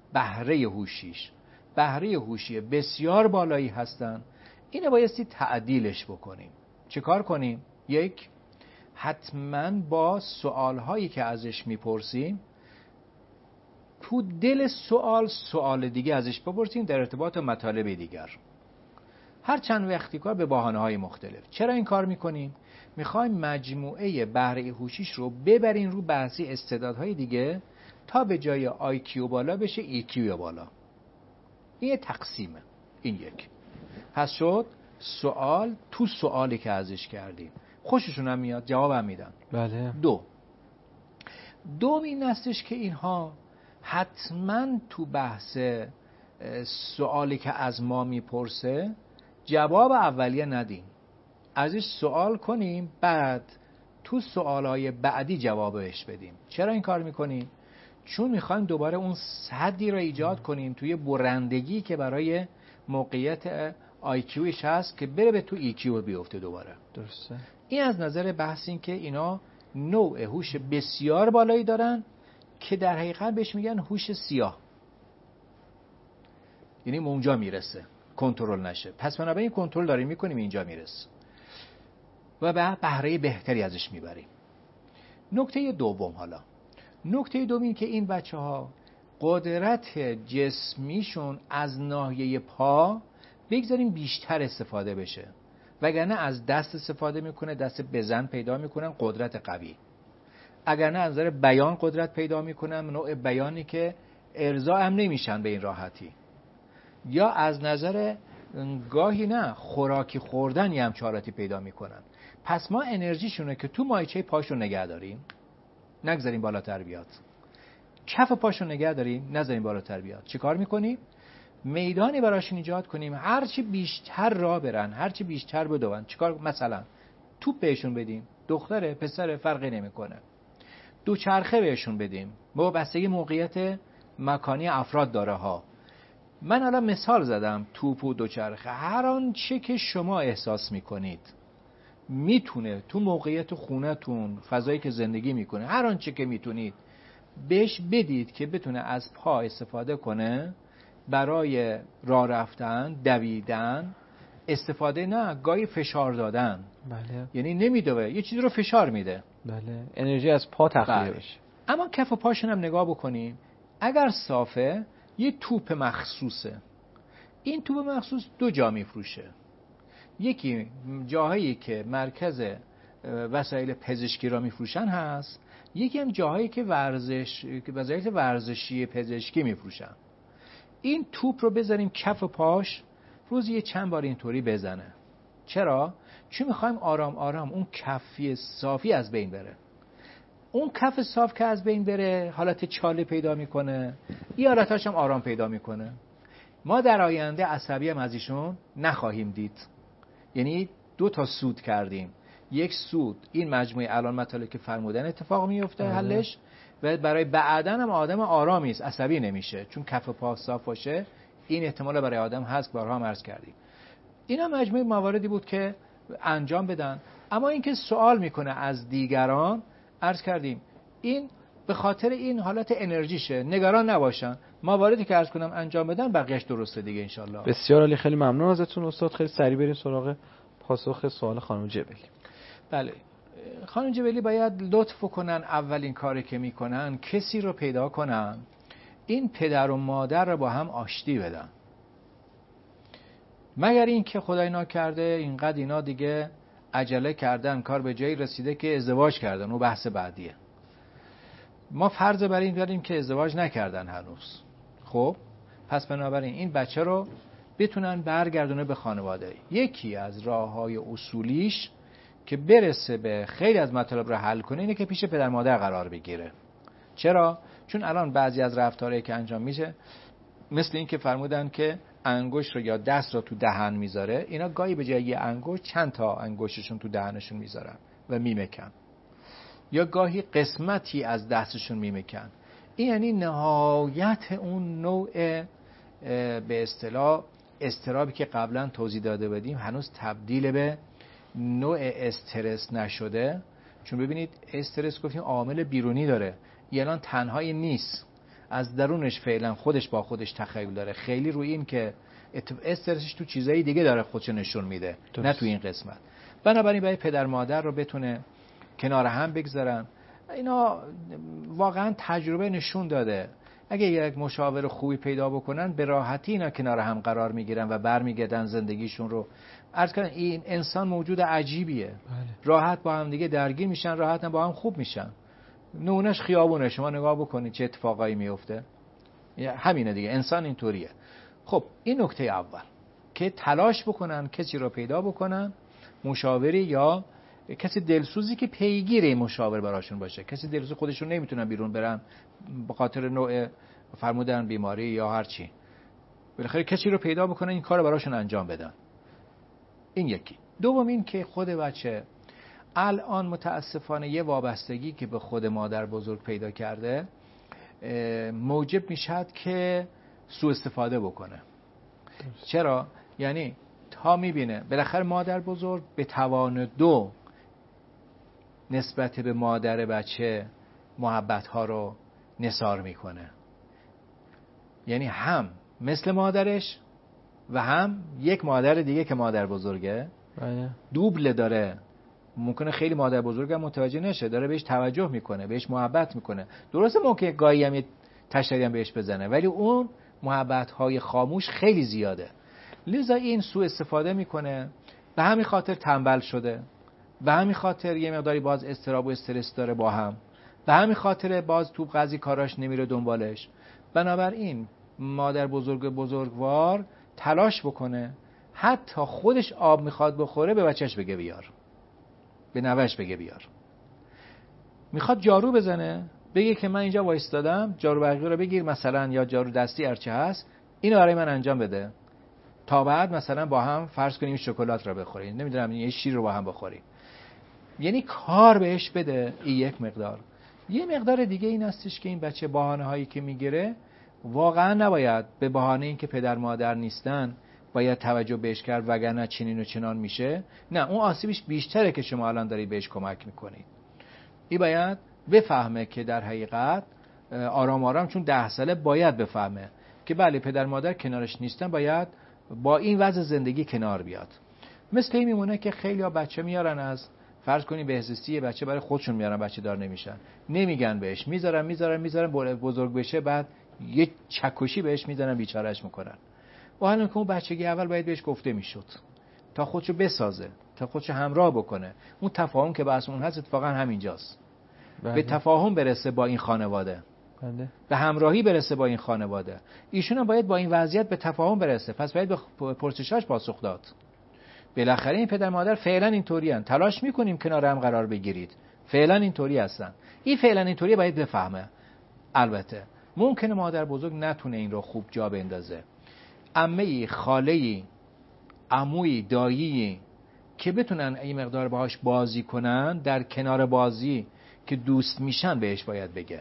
بهره هوشی بسیار بالایی هستن. اینو بایستی تعدیلش بکنیم. چه کار کنیم؟ یک، حتما با سوالهایی که ازش میپرسیم تو دل سوال دیگه ازش بپرسیم در ارتباط مطالب دیگر، هر چند وقتی کار به بهانه‌های مختلف. چرا این کار میکنیم؟ میخوایم مجموعه بهره هوشیش رو ببرین رو بحثی استعدادهای دیگه تا به جای IQ بالا بشه EQ بالا. این یه تقسیمه. این یک. پس شد سوال تو سوالی که ازش کردیم خوششون هم میاد، جواب هم میدن. بله. دوم این هستش که اینها حتما تو بحث سوالی که از ما میپرسه جواب اولیه ندیم، ازش سوال کنیم بعد تو سوالهای بعدی جوابش بدیم. چرا این کار میکنیم؟ چون میخوایم دوباره اون سدی رو ایجاد کنیم توی برندگی که برای موقعیت IQش هست که بره به تو EQ بیفته دوباره. درسته. این از نظر بحث این که اینا نوع هوش بسیار بالایی دارن که در حقیقت بهش میگن هوش سیاه، یعنی اونجا میرسه کنترل نشه. پس بنابراین کنترل داریم میکنیم اینجا میرسه و به بهره بهتری ازش میبریم. نکته دوم این که این بچه ها قدرت جسمیشون از ناحیه پا بگذاریم بیشتر استفاده بشه، وگرنه از دست استفاده میکنه، دست بزن پیدا میکنن قدرت قوی، اگر نه از نظر بیان قدرت پیدا میکنن، نوع بیانی که ارضا هم نمیشن به این راحتی، یا از نظر گاهی نه خوراکی خوردن یه همچارتی پیدا میکنن. پس ما انرژیشونه که تو مایچه پاشو نگه داریم، نگذاریم بالاتر بیاد، کف پاشو نگه داریم نذاریم بالاتر بیاد. چی کار میکنیم؟ میدانی براشون ایجاد کنیم هرچی بیشتر راه برن، هرچی بیشتر بدون. چیکار؟ مثلا توپ بهشون بدیم، دختره پسره فرقی نمیکنه، دوچرخه بهشون بدیم، با بستگی موقعیت مکانی افراد داره ها. من الان مثال زدم توپ و دوچرخه، هر آنچه که شما احساس میکنید میتونه تو موقعیت خونتون، فضایی که زندگی میکنه، هر آنچه که میتونید بهش بدید که بتونه از پا استفاده کنه برای راه رفتن، دویدن، استفاده نه گاهی فشار دادن. بله. یعنی نمیدوه، یه چیزی رو فشار میده. بله. انرژی از پا تخلیه بشه. اما کف پاشون هم نگاه بکنیم، اگر صافه یه توپ مخصوصه. این توپ مخصوص 2 جا میفروشه. یکی جاهایی که مرکز وسایل پزشکی را میفروشن هست، یکی هم جاهایی که وسایل ورزشی پزشکی میفروشن. این توپ رو بذاریم کف پاش، روزی چند بار اینطوری بزنه. چرا؟ چون میخوایم آرام آرام اون کفی صافی از بین بره. اون کف صاف که از بین بره حالت چاله پیدا میکنه، این حالتاش هم آرام پیدا میکنه. ما در آینده عصبی هم از ایشون نخواهیم دید. یعنی 2 تا سود کردیم. یک سود این مجموعه الان مطالبی که فرمودن اتفاق میفته حلش، و برای بعدن هم آدم آرامی است، عصبی نمیشه، چون کف پا صاف باشه. این احتمال برای آدم هست، بارها هم عرض کردیم. اینا مجموعه مواردی بود که انجام بدن. اما اینکه سوال میکنه از دیگران، عرض کردیم این به خاطر این حالت انرژیشه، نگران نباشن، مواردی که عرض کنم انجام بدن، بقیه‌اش درسته دیگه انشالله. بسیار عالی، خیلی ممنون ازتون استاد. خیلی سریع بریم سراغ پاسخ سوال خانم جبلی. بله، خانم جبلی باید لطف کنن اولین کاری که میکنن کسی رو پیدا کنن این پدر و مادر رو با هم آشتی بدن، مگر این که خدای ناکرده اینقدر اینا دیگه عجله کردن، کار به جایی رسیده که ازدواج کردن، و بحث بعدیه. ما فرض بر این داریم که ازدواج نکردن هنوز. خب پس بنابراین این بچه رو بتونن برگردونه به خانواده. یکی از راه‌های اصولیش که برسه به خیلی از مطالب رو حل کنه اینه که پیش پدر مادر قرار بگیره. چرا؟ چون الان بعضی از رفتارهایی که انجام میشه، مثل این که فرمودن که انگشت رو یا دست رو تو دهن میذاره، اینا گاهی به جای یه انگشت چند تا انگشتشون تو دهنشون میذارن و میمکن، یا گاهی قسمتی از دستشون میمکن. این یعنی نهایت اون نوع به اصطلاح اضطرابی که قبلا توضیح داده بودیم هنوز تبدیل به نوع استرس نشده. چون ببینید استرس گفتیم عامل بیرونی داره، الان تنهایی نیست، از درونش فعلا خودش با خودش تخیل داره، خیلی روی این که استرسش تو چیزایی دیگه داره خودش نشون میده، نه تو این قسمت. بنابراین باید پدر مادر رو بتونه کنار هم بگذارن. اینا واقعا تجربه نشون داده اگه یک مشاور خوبی پیدا بکنن به راحتی اینا کنار هم قرار میگیرن و برمیگردن زندگیشون رو. عرض کردم این انسان موجود عجیبیه. راحت با هم دیگه درگیر میشن، راحت با هم خوب میشن. نونش خیابونه، شما نگاه بکنید چه اتفاقایی میفته. همینه دیگه، انسان اینطوریه. خب این نکته اول که تلاش بکنن کسی رو پیدا بکنن، مشاوری یا کسی دلسوزی که پیگیر این مشاور براشون باشه. کسی دلسوز خودشون نمیتونن بیرون برن به خاطر نوع فرمودن بیماری یا هر چی، بالاخره کسی رو پیدا بکنن این کارو براشون انجام بدن. این یکی. دوم این که خود بچه الان متاسفانه یه وابستگی که به خود مادر بزرگ پیدا کرده موجب میشد که سوء استفاده بکنه. چرا؟ یعنی تا میبینه بالاخره مادر بزرگ به توان دو نسبت به مادر بچه محبت ها رو نثار میکنه. یعنی هم مثل مادرش و هم یک مادر دیگه که مادر بزرگه، دوبله داره. ممکنه خیلی مادر بزرگم متوجه نشه، داره بهش توجه میکنه، بهش محبت میکنه. درسته ممکنه گاهی هم یه تشریح هم بهش بزنه، ولی اون محبت های خاموش خیلی زیاده. لذا این سوء استفاده میکنه. به همین خاطر تنبل شده، به همین خاطر یه مقداری باز اضطراب و استرس داره با هم، به همین خاطر باز تو بعضی کاراش نمیره دنبالش. بنابراین مادر بزرگوار تلاش بکنه حتی خودش آب میخواد بخوره به بچهش بگه بیار، به نوش بگه بیار. میخواد جارو بزنه بگه که من اینجا وایستادم، جارو برقی رو بگیر مثلا، یا جارو دستی هرچی هست اینو برای من انجام بده تا بعد مثلا با هم فرض کنیم شکلات رو بخوریم، نمیدونم یه شیر رو با هم بخوریم. یعنی کار بهش بده. این یک مقدار. یه مقدار دیگه این هستش که این بچه بهانه هایی که میگیره واقعا نباید به بهانه این که پدر مادر نیستن باید توجه بهش کرد وگرنه چنین و چنان میشه. نه، اون آسیبش بیشتره که شما الان دارید بهش کمک میکنید. این باید بفهمه که در حقیقت آرام آرام، چون 10 ساله باید بفهمه که بله پدر مادر کنارش نیستن، باید با این وضع زندگی کنار بیاد. مثل این میمونه که خیلی ها بچه میارن از فرض کنی بهزیستی بچه برای خودشون میارن، بچه دار نمیشن، نمیگن بهش، میذارن بزرگ بشه، بعد یه چکشی بهش میزنن بیچارهش میکنن. و حالا که اون بچگی اول باید بهش گفته میشد تا خودشو بسازه، تا خودشو همراه بکنه. اون تفاهم که بحث اون هست اتفاقا همینجاست. به تفاهم برسه با این خانواده، به همراهی برسه با این خانواده. ایشون هم باید با این وضعیت به تفاهم برسه، پس باید به پرسشاش پاسخ داد. بالاخره این پدر مادر فعلا اینطوری هستن، تلاش میکنیم کنار هم قرار بگیرید، فعلا اینطوری هستن. این فعلا اینطوری باید بفهمه. البته ممکنه مادر بزرگ نتونه این رو خوب جا بندازه. عمه‌ای، خاله‌ای، عمویی، داییی که بتونن این مقدار باهاش بازی کنن، در کنار بازی که دوست میشن بهش باید بگه.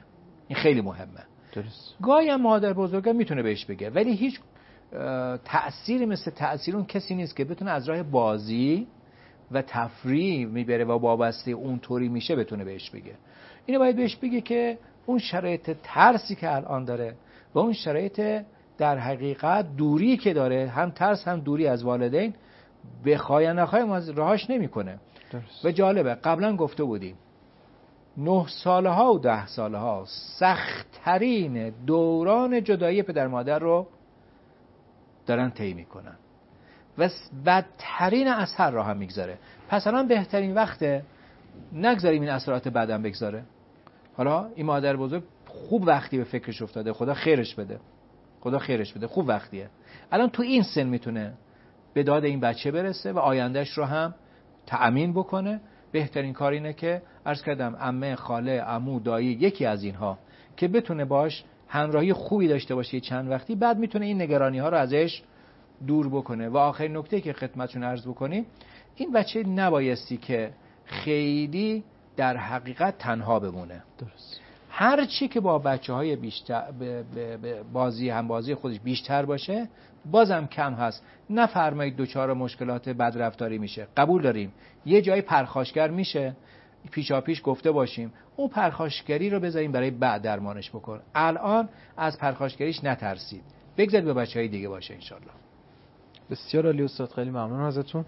این خیلی مهمه. درست. گاهی هم مادر بزرگه میتونه بهش بگه، ولی هیچ تأثیری مثل تأثیر اون کسی نیست که بتونه از راه بازی و تفریح میبره و وابسته اون طوری میشه بتونه بهش بگه. اینو باید بهش بگه که اون شرایط ترسی که الان داره و اون شرایط در حقیقت دوری که داره، هم ترس هم دوری از والدین، بخوای یا نخوای راهاش نمیکنه. و جالبه قبلا گفته بودیم 9 ساله ها و 10 ساله ها سخت‌ترین دوران جدایی پدر مادر رو دارن طی میکنن و بدترین اثر را هم میگذاره. پس الان بهترین وقته نگذاریم این اثرات بعدم بگذاره. حالا این مادر بزرگ خوب وقتی به فکرش افتاده، خدا خیرش بده، خدا خیرش بده، خوب وقتیه. الان تو این سن میتونه به داد این بچه برسه و آیندهش رو هم تأمین بکنه. بهترین کار اینه که عرض کردم عمه، خاله، عمو، دایی، یکی از اینها که بتونه باش همراهی خوبی داشته باشه چند وقتی، بعد میتونه این نگرانی ها رو ازش دور بکنه. و آخرین نکته که خدمتتون عرض بکنیم، این بچه نبایستی که خیلی در حقیقت تنها بمونه. درست. هر چی که با بچه‌های بیشتر بازی هم بازی خودش بیشتر باشه بازم کم هست. نفرمایید دوچار مشکلات بدرفتاری میشه. قبول داریم یه جای پرخاشگر میشه، پیشاپیش گفته باشیم اون پرخاشگری رو بذاریم برای بعد درمانش بکن. الان از پرخاشگریش نترسید، بگذارید به بچه‌های دیگه باشه انشالله. بسیار عالی استاد، خیلی ممنون ازتون.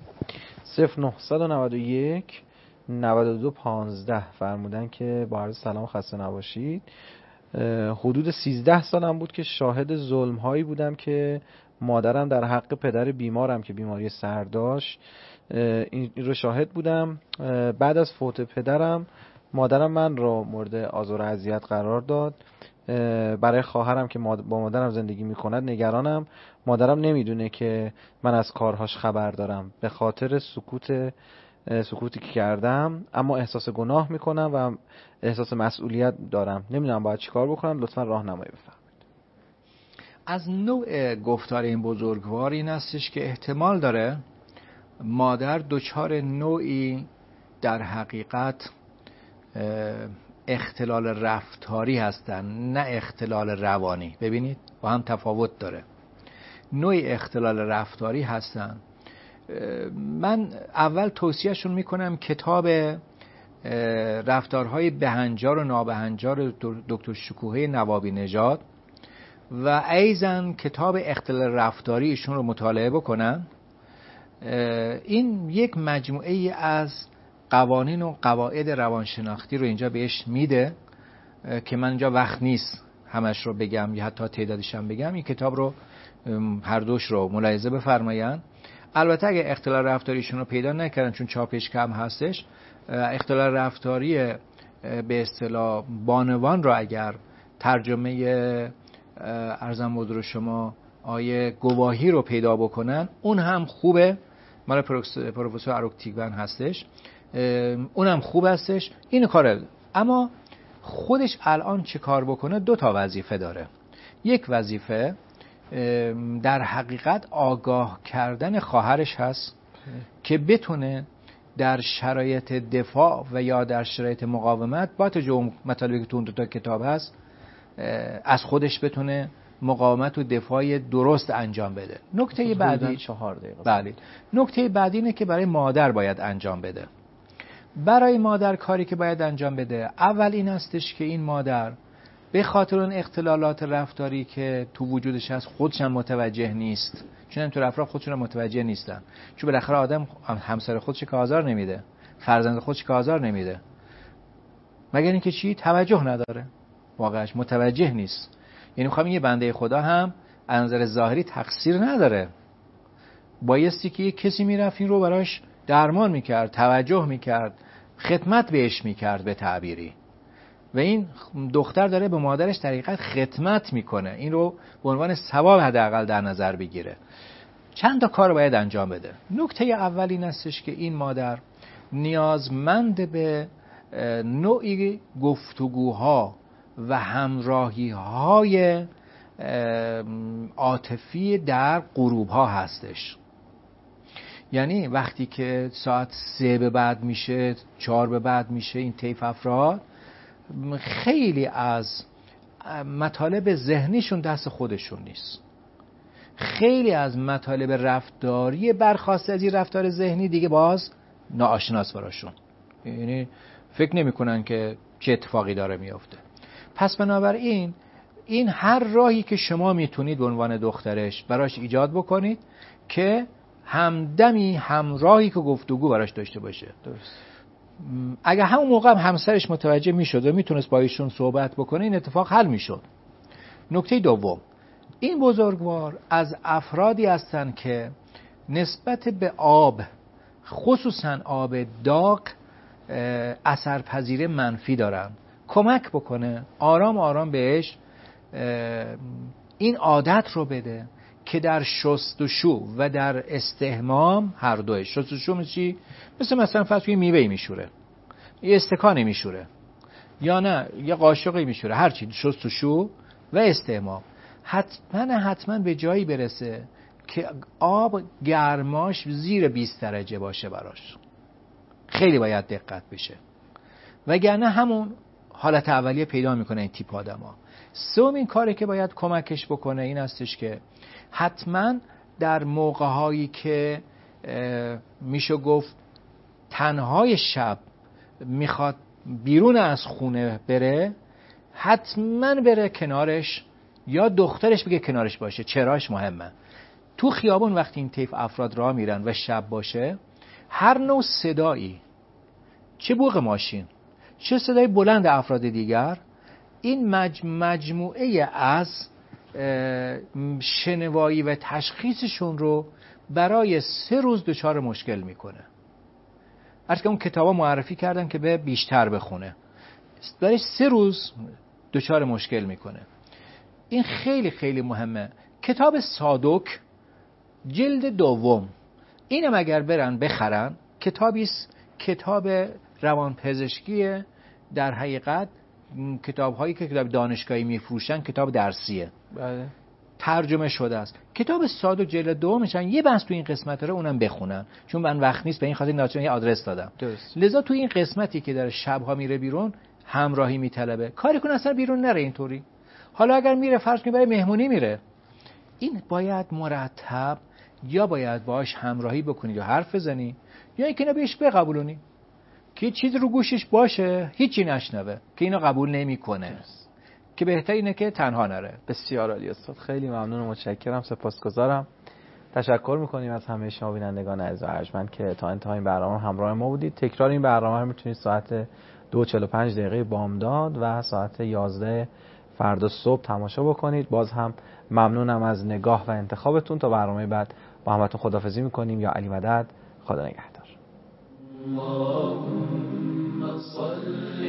0991 92 15 فرمودن که با عرض سلام خسته نباشید. حدود 13 سالم بود که شاهد ظلم هایی بودم که مادرم در حق پدر بیمارم که بیماری سر داشت این رو شاهد بودم. بعد از فوت پدرم مادرم من رو مورد آزار و اذیت قرار داد. برای خواهرم که با مادرم زندگی میکند نگرانم. مادرم نمیدونه که من از کارهاش خبر دارم به خاطر سکوتی که کردم، اما احساس گناه میکنم و احساس مسئولیت دارم. نمیدونم باید چیکار بکنم، لطفا راهنمایی بفرمایید. از نوع گفتار این بزرگوار این هستش که احتمال داره مادر دچار نوعی در حقیقت اختلال رفتاری هستن، نه اختلال روانی. ببینید با هم تفاوت داره. نوعی اختلال رفتاری هستن. من اول توصیهشون میکنم کتاب رفتارهای بهنجار و نابهنجار دکتر شکوهه نوابی نژاد و ایضاً کتاب اختلال رفتاری ایشون رو مطالعه بکنن. این یک مجموعه ای از قوانین و قواعد روانشناختی رو اینجا بهش میده که من اینجا وقت نیست همش رو بگم یا حتی تعدادش هم بگم. این کتاب رو هر دوش رو ملاحظه بفرمایید. البته اگه اختلال رفتاریشون رو پیدا نکردن چون چاپش کم هستش، اختلال رفتاری به اصطلاح بانوان رو اگر ترجمه ارزم بود شما آیه گواهی رو پیدا بکنن اون هم خوبه. مال پروفسور اروکتیگون هستش، اون هم خوب هستش. این کاره. اما خودش الان چه کار بکنه؟ 2 تا وظیفه داره. یک وظیفه در حقیقت آگاه کردن خواهرش هست که بتونه در شرایط دفاع و یا در شرایط مقاومت با توجه مطالبی که تو اون 2 تا کتاب هست از خودش بتونه مقاومت و دفاع درست انجام بده. نکته بعدی 4 دقیقه. بله. نکته بعدی اینه که برای مادر باید انجام بده. برای مادر کاری که باید انجام بده اول این هستش که این مادر به خاطر اون اختلالات رفتاری که تو وجودش هست خودش هم متوجه نیست، چون اینطور افراد خودشون هم متوجه نیستن. چون بالاخره آدم همسر خودش که آزار نمیده، فرزند خودش که آزار نمیده، مگر اینکه چی؟ توجه نداره، واقعاش متوجه نیست. یعنی میخوام یه بنده خدا هم از نظر ظاهری تقصیر نداره، بایستی که یک کسی میرفت این رو براش درمان میکرد، توجه میکرد، خدمت بهش میکرد به تعبیری. و این دختر داره به مادرش در حقیقت خدمت میکنه، این رو به عنوان ثواب حداقل در نظر بگیره. چند تا کار باید انجام بده. نکته اول این هستش که این مادر نیازمند به نوعی گفتگوها و همراهی‌های عاطفی در غروب‌ها هستش. یعنی وقتی که ساعت 3 به بعد میشه، 4 به بعد میشه، این طیف افراد خیلی از مطالب ذهنیشون دست خودشون نیست. خیلی از مطالب رفتاری برخواسته از این رفتار ذهنی دیگه باز ناآشناس براشون، یعنی فکر نمی‌کنن که چه اتفاقی داره میفته. پس بنابراین این هر راهی که شما میتونید به عنوان دخترش براش ایجاد بکنید که همدمی همراهی که گفتگو براش داشته باشه. درست. اگه همون موقع همسرش متوجه میشد و میتونست با ایشون صحبت بکنه این اتفاق حل میشد. نکته دوم، این بزرگوار از افرادی هستن که نسبت به آب، خصوصا آب داغ، اثرپذیری منفی دارن. کمک بکنه آرام آرام بهش این عادت رو بده که در شستشو و در استحمام هر دوش. شستشو مثلا فرض کنید میوه میشوره، یه استکانی میشوره، یا نه یه قاشقی میشوره، هر چی، شستشو و استحمام حتما به جایی برسه که آب گرماش زیر 20 درجه باشه براش. خیلی باید دقت بشه، وگرنه همون حالت اولیه پیدا میکنه این تیپ آدما. سومین کاری که باید کمکش بکنه این هستش که حتما در موقع‌هایی که میشه گفت تنهای شب میخواد بیرون از خونه بره، حتما بره کنارش یا دخترش بگه کنارش باشه. چراش مهمه. تو خیابون وقتی این طیف افراد راه میرن و شب باشه، هر نوع صدایی، چه بوق ماشین چه صدای بلند افراد دیگر، این مجموعه از شنوایی و تشخیصشون رو برای 3 روز دچار مشکل میکنه. عرض که اون کتابا معرفی کردن که به بیشتر بخونه، برای 3 روز دچار مشکل میکنه. این خیلی خیلی مهمه. کتاب صادق جلد 2 اینم اگر برن بخرن، کتاب روانپزشکی، در حقیقت کتاب هایی که کتاب دانشگاهی میفروشن کتاب درسیه. بله. ترجمه شده است. کتاب صادق جلد 2 یه بحث تو این قسمت رو اونم بخونن، چون من وقت نیست، به این خاطر ناچار یه آدرس دادم. درست. لذا تو این قسمتی که در شب‌ها میره بیرون همراهی میطلبه. کاری کنه اصلا بیرون نره اینطوری. حالا اگر میره فرض کنید برای مهمونی میره، این باید مرتب یا باید باهاش همراهی بکنید یا حرف بزنی، یا اینکه نه بهش بقبولونی که چیز رو گوشش باشه هیچی نشنوه که اینو قبول نمیکنه، که بهتر اینه که تنها نره. بسیار عالی استاد، خیلی ممنون و متشکرم، سپاسگزارم. تشکر میکنیم از همه شما بینندگان عزیز و ارجمند که تا انتهای این برنامه همراه ما بودید. تکرار این برنامه رو میتونید ساعت 2:45 بامداد و ساعت 11 فردا صبح تماشا بکنید. باز هم ممنونم از نگاه و انتخابتون. تا برنامه بعد با همتون خداحافظی میکنیم. یا علی مدد. خدا نگهدار. اللهم صل